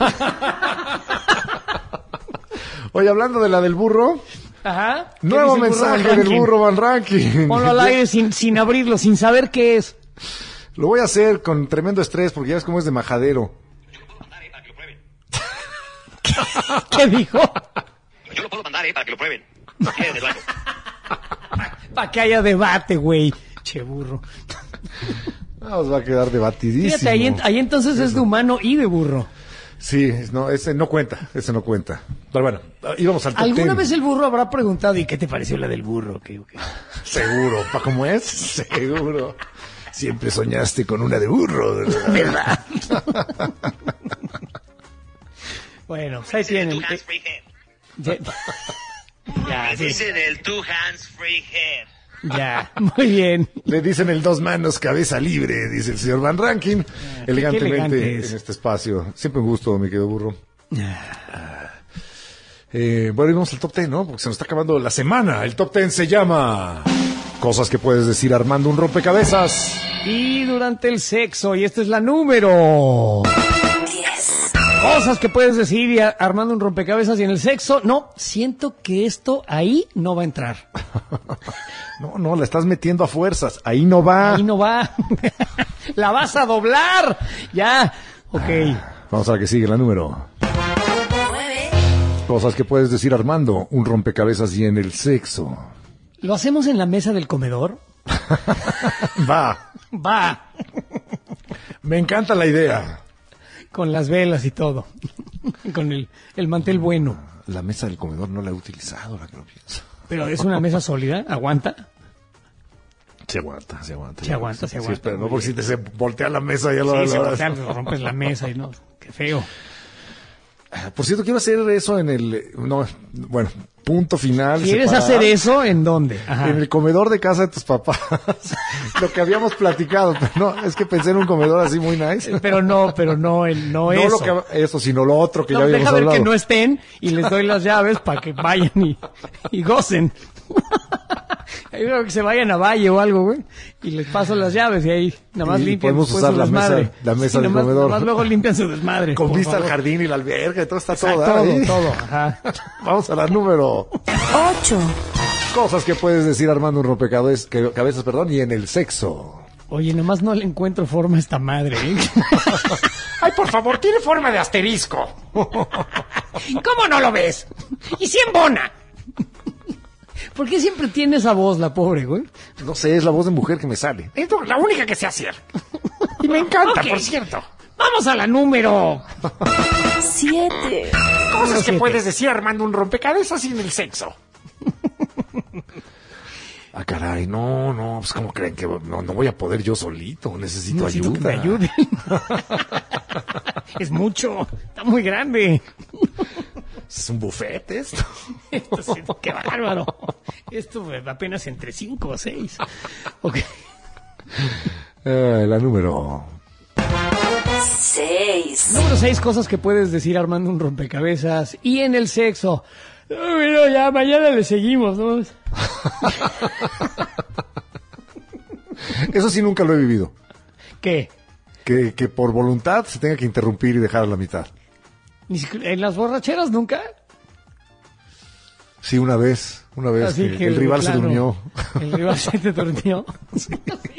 Oye, hablando de la del burro. Ajá. Nuevo mensaje del burro Van Ranking. Ponlo al aire sin abrirlo, sin saber qué es. Lo voy a hacer con tremendo estrés porque ya ves cómo es de majadero. ¿Qué dijo? Yo lo puedo mandar, para que lo prueben. Quieren, Eduardo. Para que haya debate, güey. Che burro. Nos va a quedar debatidísimo. Fíjate, ahí entonces es de humano y de burro. Sí, no, ese no cuenta. Pero bueno, íbamos al top 10. ¿Alguna vez el burro habrá preguntado, ¿y qué te pareció la del burro? ¿Qué? Seguro, ¿pa' cómo es? Seguro. Siempre soñaste con una de burro, ¿verdad? Bueno, pues ahí tienen. Ya, dicen el two hands free head. Ya, muy bien. Le dicen el dos manos, cabeza libre, dice el señor Van Rankin, elegantemente en este espacio. Siempre un gusto, mi querido burro. Bueno, y vamos al top 10, ¿no? Porque se nos está acabando la semana. El top 10 se llama Cosas que puedes decir armando un rompecabezas. Y durante el sexo, y esta es la número 10. Cosas que puedes decir armando un rompecabezas y en el sexo. No, siento que esto ahí no va a entrar. No, la estás metiendo a fuerzas. Ahí no va. Ahí no va. La vas a doblar. Ya. Ok. Vamos a la que sigue, la número 9. Cosas que puedes decir armando un rompecabezas y en el sexo. ¿Lo hacemos en la mesa del comedor? Va. Me encanta la idea. Con las velas y todo. Con el mantel bueno. La mesa del comedor no la he utilizado, ahora que lo pienso. Pero es una mesa sólida, ¿aguanta? Se aguanta. Se aguanta. Sí, pero no porque si te se voltea la mesa ya se voltea, rompes la mesa y no, qué feo. Por cierto, quiero hacer eso en el... No, bueno, punto final. ¿Quieres hacer eso en dónde? Ajá. En el comedor de casa de tus papás. Lo que habíamos platicado, pero no, es que pensé en un comedor así muy nice. Pero no eso. Eso, sino lo otro que ya habíamos hablado. Deja ver que no estén y les doy las llaves para que vayan y gocen. Ahí veo que se vayan a Valle o algo, güey, y les paso las llaves y ahí nada más limpian podemos usar la mesa del comedor. Nada más luego limpian su desmadre. Con vista al jardín y la alberca y todo está todo. Todo. Ajá. Vamos a la número 8. Cosas que puedes decir armando un rompecabezas, y en el sexo. Oye, nomás no le encuentro forma a esta madre, ¿eh? Ay, por favor, tiene forma de asterisco. ¿Cómo no lo ves? Y si embona. ¿Por qué siempre tiene esa voz, la pobre, güey? No sé, es la voz de mujer que me sale. Es la única que sé hacer. Y me encanta, por cierto. Vamos a la número 7. Cosas que puedes decir armando un rompecabezas y en el sexo. Ah, caray, no, pues ¿cómo creen que no voy a poder yo solito? Necesito ayuda. Que me ayuden. Es mucho, está muy grande. Es un buffet esto. Qué bárbaro. Esto apenas entre 5 o 6. Okay. La número 6. Número 6, cosas que puedes decir armando un rompecabezas y en el sexo. Bueno, ya mañana le seguimos, ¿no? Eso sí nunca lo he vivido. ¿Qué? Que por voluntad se tenga que interrumpir y dejar a la mitad. ¿En las borracheras nunca? Sí, una vez que el rival se durmió. El rival se te durmió. Sí.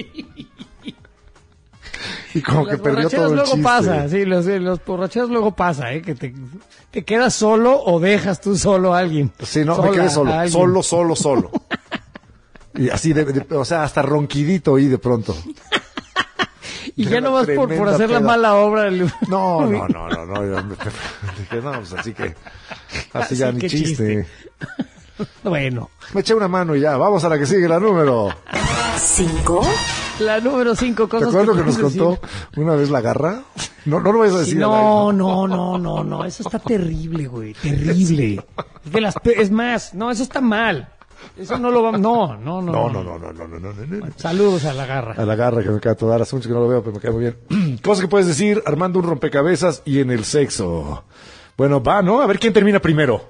Y como que perdió todo el chiste. Pasa, sí, los borracheros luego pasa, que te quedas solo o dejas tú solo a alguien. Sí, no, me quedé solo. Y así, o sea, hasta ronquidito ahí de pronto. Y ya no vas por hacer la mala obra. No. Dije, no, pues así que ya ni chiste. Bueno. Me eché una mano y ya. Vamos a la que sigue, la número 5. La número 5, cosas ¿te acuerdas que nos contó una vez la garra? No lo vayas a decir. No, eso está terrible, güey, terrible. Es más, no, eso está mal. Eso no lo va, no. Saludos a la garra. A la garra, que me queda toda, hace mucho que no lo veo, pero me queda muy bien. Cosas que puedes decir armando un rompecabezas y en el sexo. Bueno, va, ¿no? A ver quién termina primero.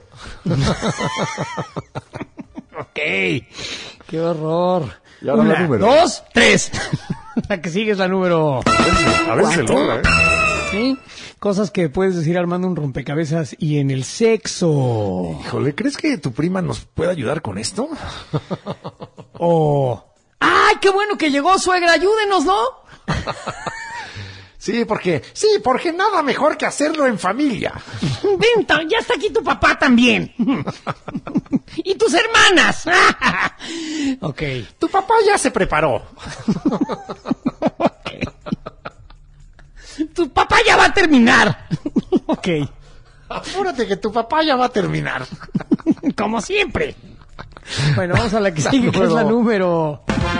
Ok. Qué horror. Y ahora la número 2, 3. La que sigue es la número... A veces se logra, ¿Sí? Cosas que puedes decir armando un rompecabezas y en el sexo. Híjole, ¿crees que tu prima nos puede ayudar con esto? ¡Ay, qué bueno que llegó, suegra! ¡Ayúdenos, ¿no? Sí, porque nada mejor que hacerlo en familia. Venta, ya está aquí tu papá también. Y tus hermanas. Ok. Tu papá ya se preparó. Okay. Tu papá ya va a terminar. Ok. Apúrate que tu papá ya va a terminar. Como siempre. Bueno, vamos a la que sigue, que es la número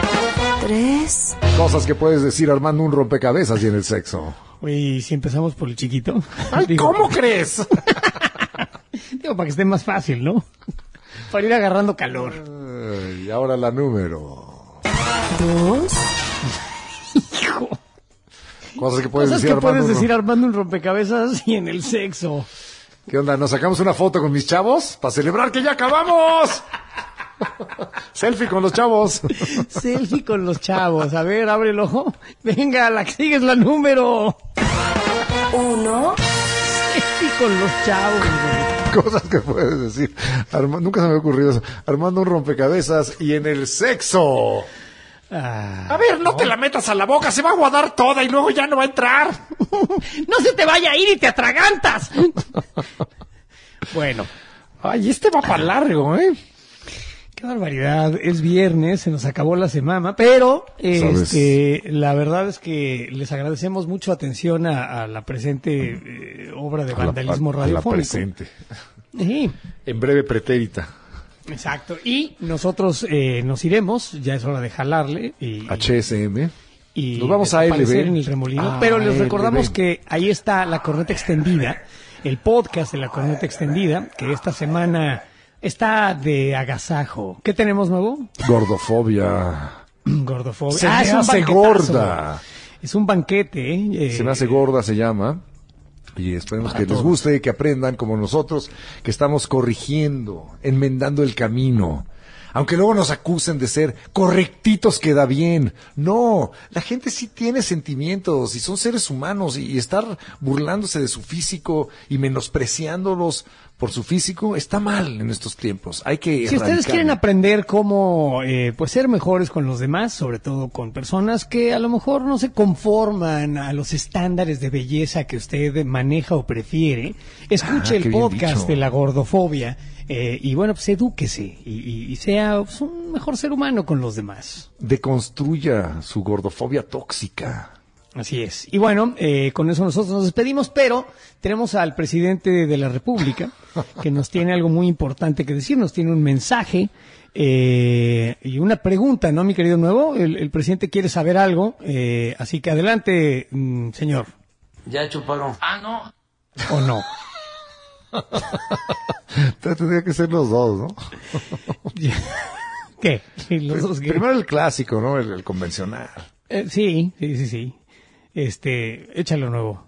3. Cosas que puedes decir armando un rompecabezas y en el sexo. Oye, si empezamos por el chiquito. Ay, ¿cómo crees? Digo, para que esté más fácil, ¿no? Para ir agarrando calor. Y ahora la número 2. Hijo. Cosas que puedes decir armando un rompecabezas y en el sexo. ¿Qué onda? ¿Nos sacamos una foto con mis chavos? ¡Para celebrar que ya acabamos! Selfie con los chavos. Selfie con los chavos. A ver, abre el ojo. Venga, la que sigue es la número 1. Selfie con los chavos, güey. Cosas que puedes decir. Nunca se me ha ocurrido eso. Armando un rompecabezas y en el sexo. A ver, no te la metas a la boca, se va a aguadar toda y luego ya no va a entrar. No se te vaya a ir y te atragantas. Bueno. Ay, va para largo, ¿eh? Qué barbaridad. Es viernes, se nos acabó la semana, pero la verdad es que les agradecemos mucho atención a la presente obra de vandalismo radiofónico. A la presente. Sí. En breve pretérita. Exacto. Y nosotros nos iremos, ya es hora de jalarle. HSM. Y nos vamos a ALB. En el remolino. Pero les recordamos que ahí está la corneta extendida, el podcast de la corneta extendida, que esta semana está de agasajo. ¿Qué tenemos nuevo? Gordofobia. Gordofobia. Se me hace gorda. Es un banquete. Se me hace gorda, se llama. Y esperemos que les guste, que aprendan como nosotros, que estamos corrigiendo, enmendando el camino. Aunque luego nos acusen de ser correctitos queda bien. No, la gente sí tiene sentimientos y son seres humanos y estar burlándose de su físico y menospreciándolos por su físico está mal en estos tiempos. Hay que Si ustedes quieren aprender cómo pues ser mejores con los demás, sobre todo con personas que a lo mejor no se conforman a los estándares de belleza que usted maneja o prefiere, escuche el podcast de la gordofobia. Y bueno, pues edúquese y sea pues, un mejor ser humano con los demás. Deconstruya su gordofobia tóxica. Así es. Y bueno, con eso nosotros nos despedimos, pero tenemos al presidente de la República que nos tiene algo muy importante que decir, nos tiene un mensaje y una pregunta, ¿no, mi querido Nuevo? El presidente quiere saber algo, así que adelante, señor. Ya chuparon. No. ¿O no? Tendría que ser los dos, ¿no? ¿Qué? ¿Los dos qué? Primero el clásico, ¿no? El convencional. Sí. Échalo Nuevo.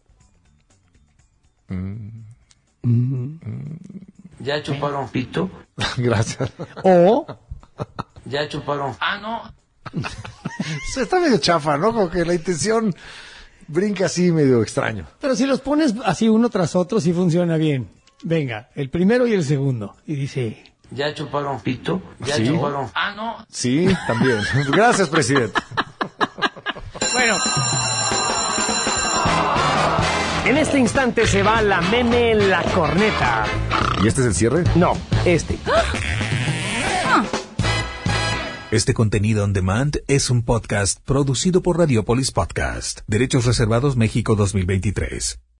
Ya chuparon pito. Gracias. O ya chuparon. No. Está medio chafa, ¿no? Como que la intención brinca así medio extraño. Pero si los pones así uno tras otro, sí funciona bien. Venga, el primero y el segundo. Y dice... ¿Ya chuparon pito? ¿Ya ¿Sí? chuparon? No. Sí, también. Gracias, presidente. Bueno. En este instante se va la meme La Corneta. ¿Y este es el cierre? No, este. Este contenido on demand es un podcast producido por Radiopolis Podcast. Derechos reservados México 2023.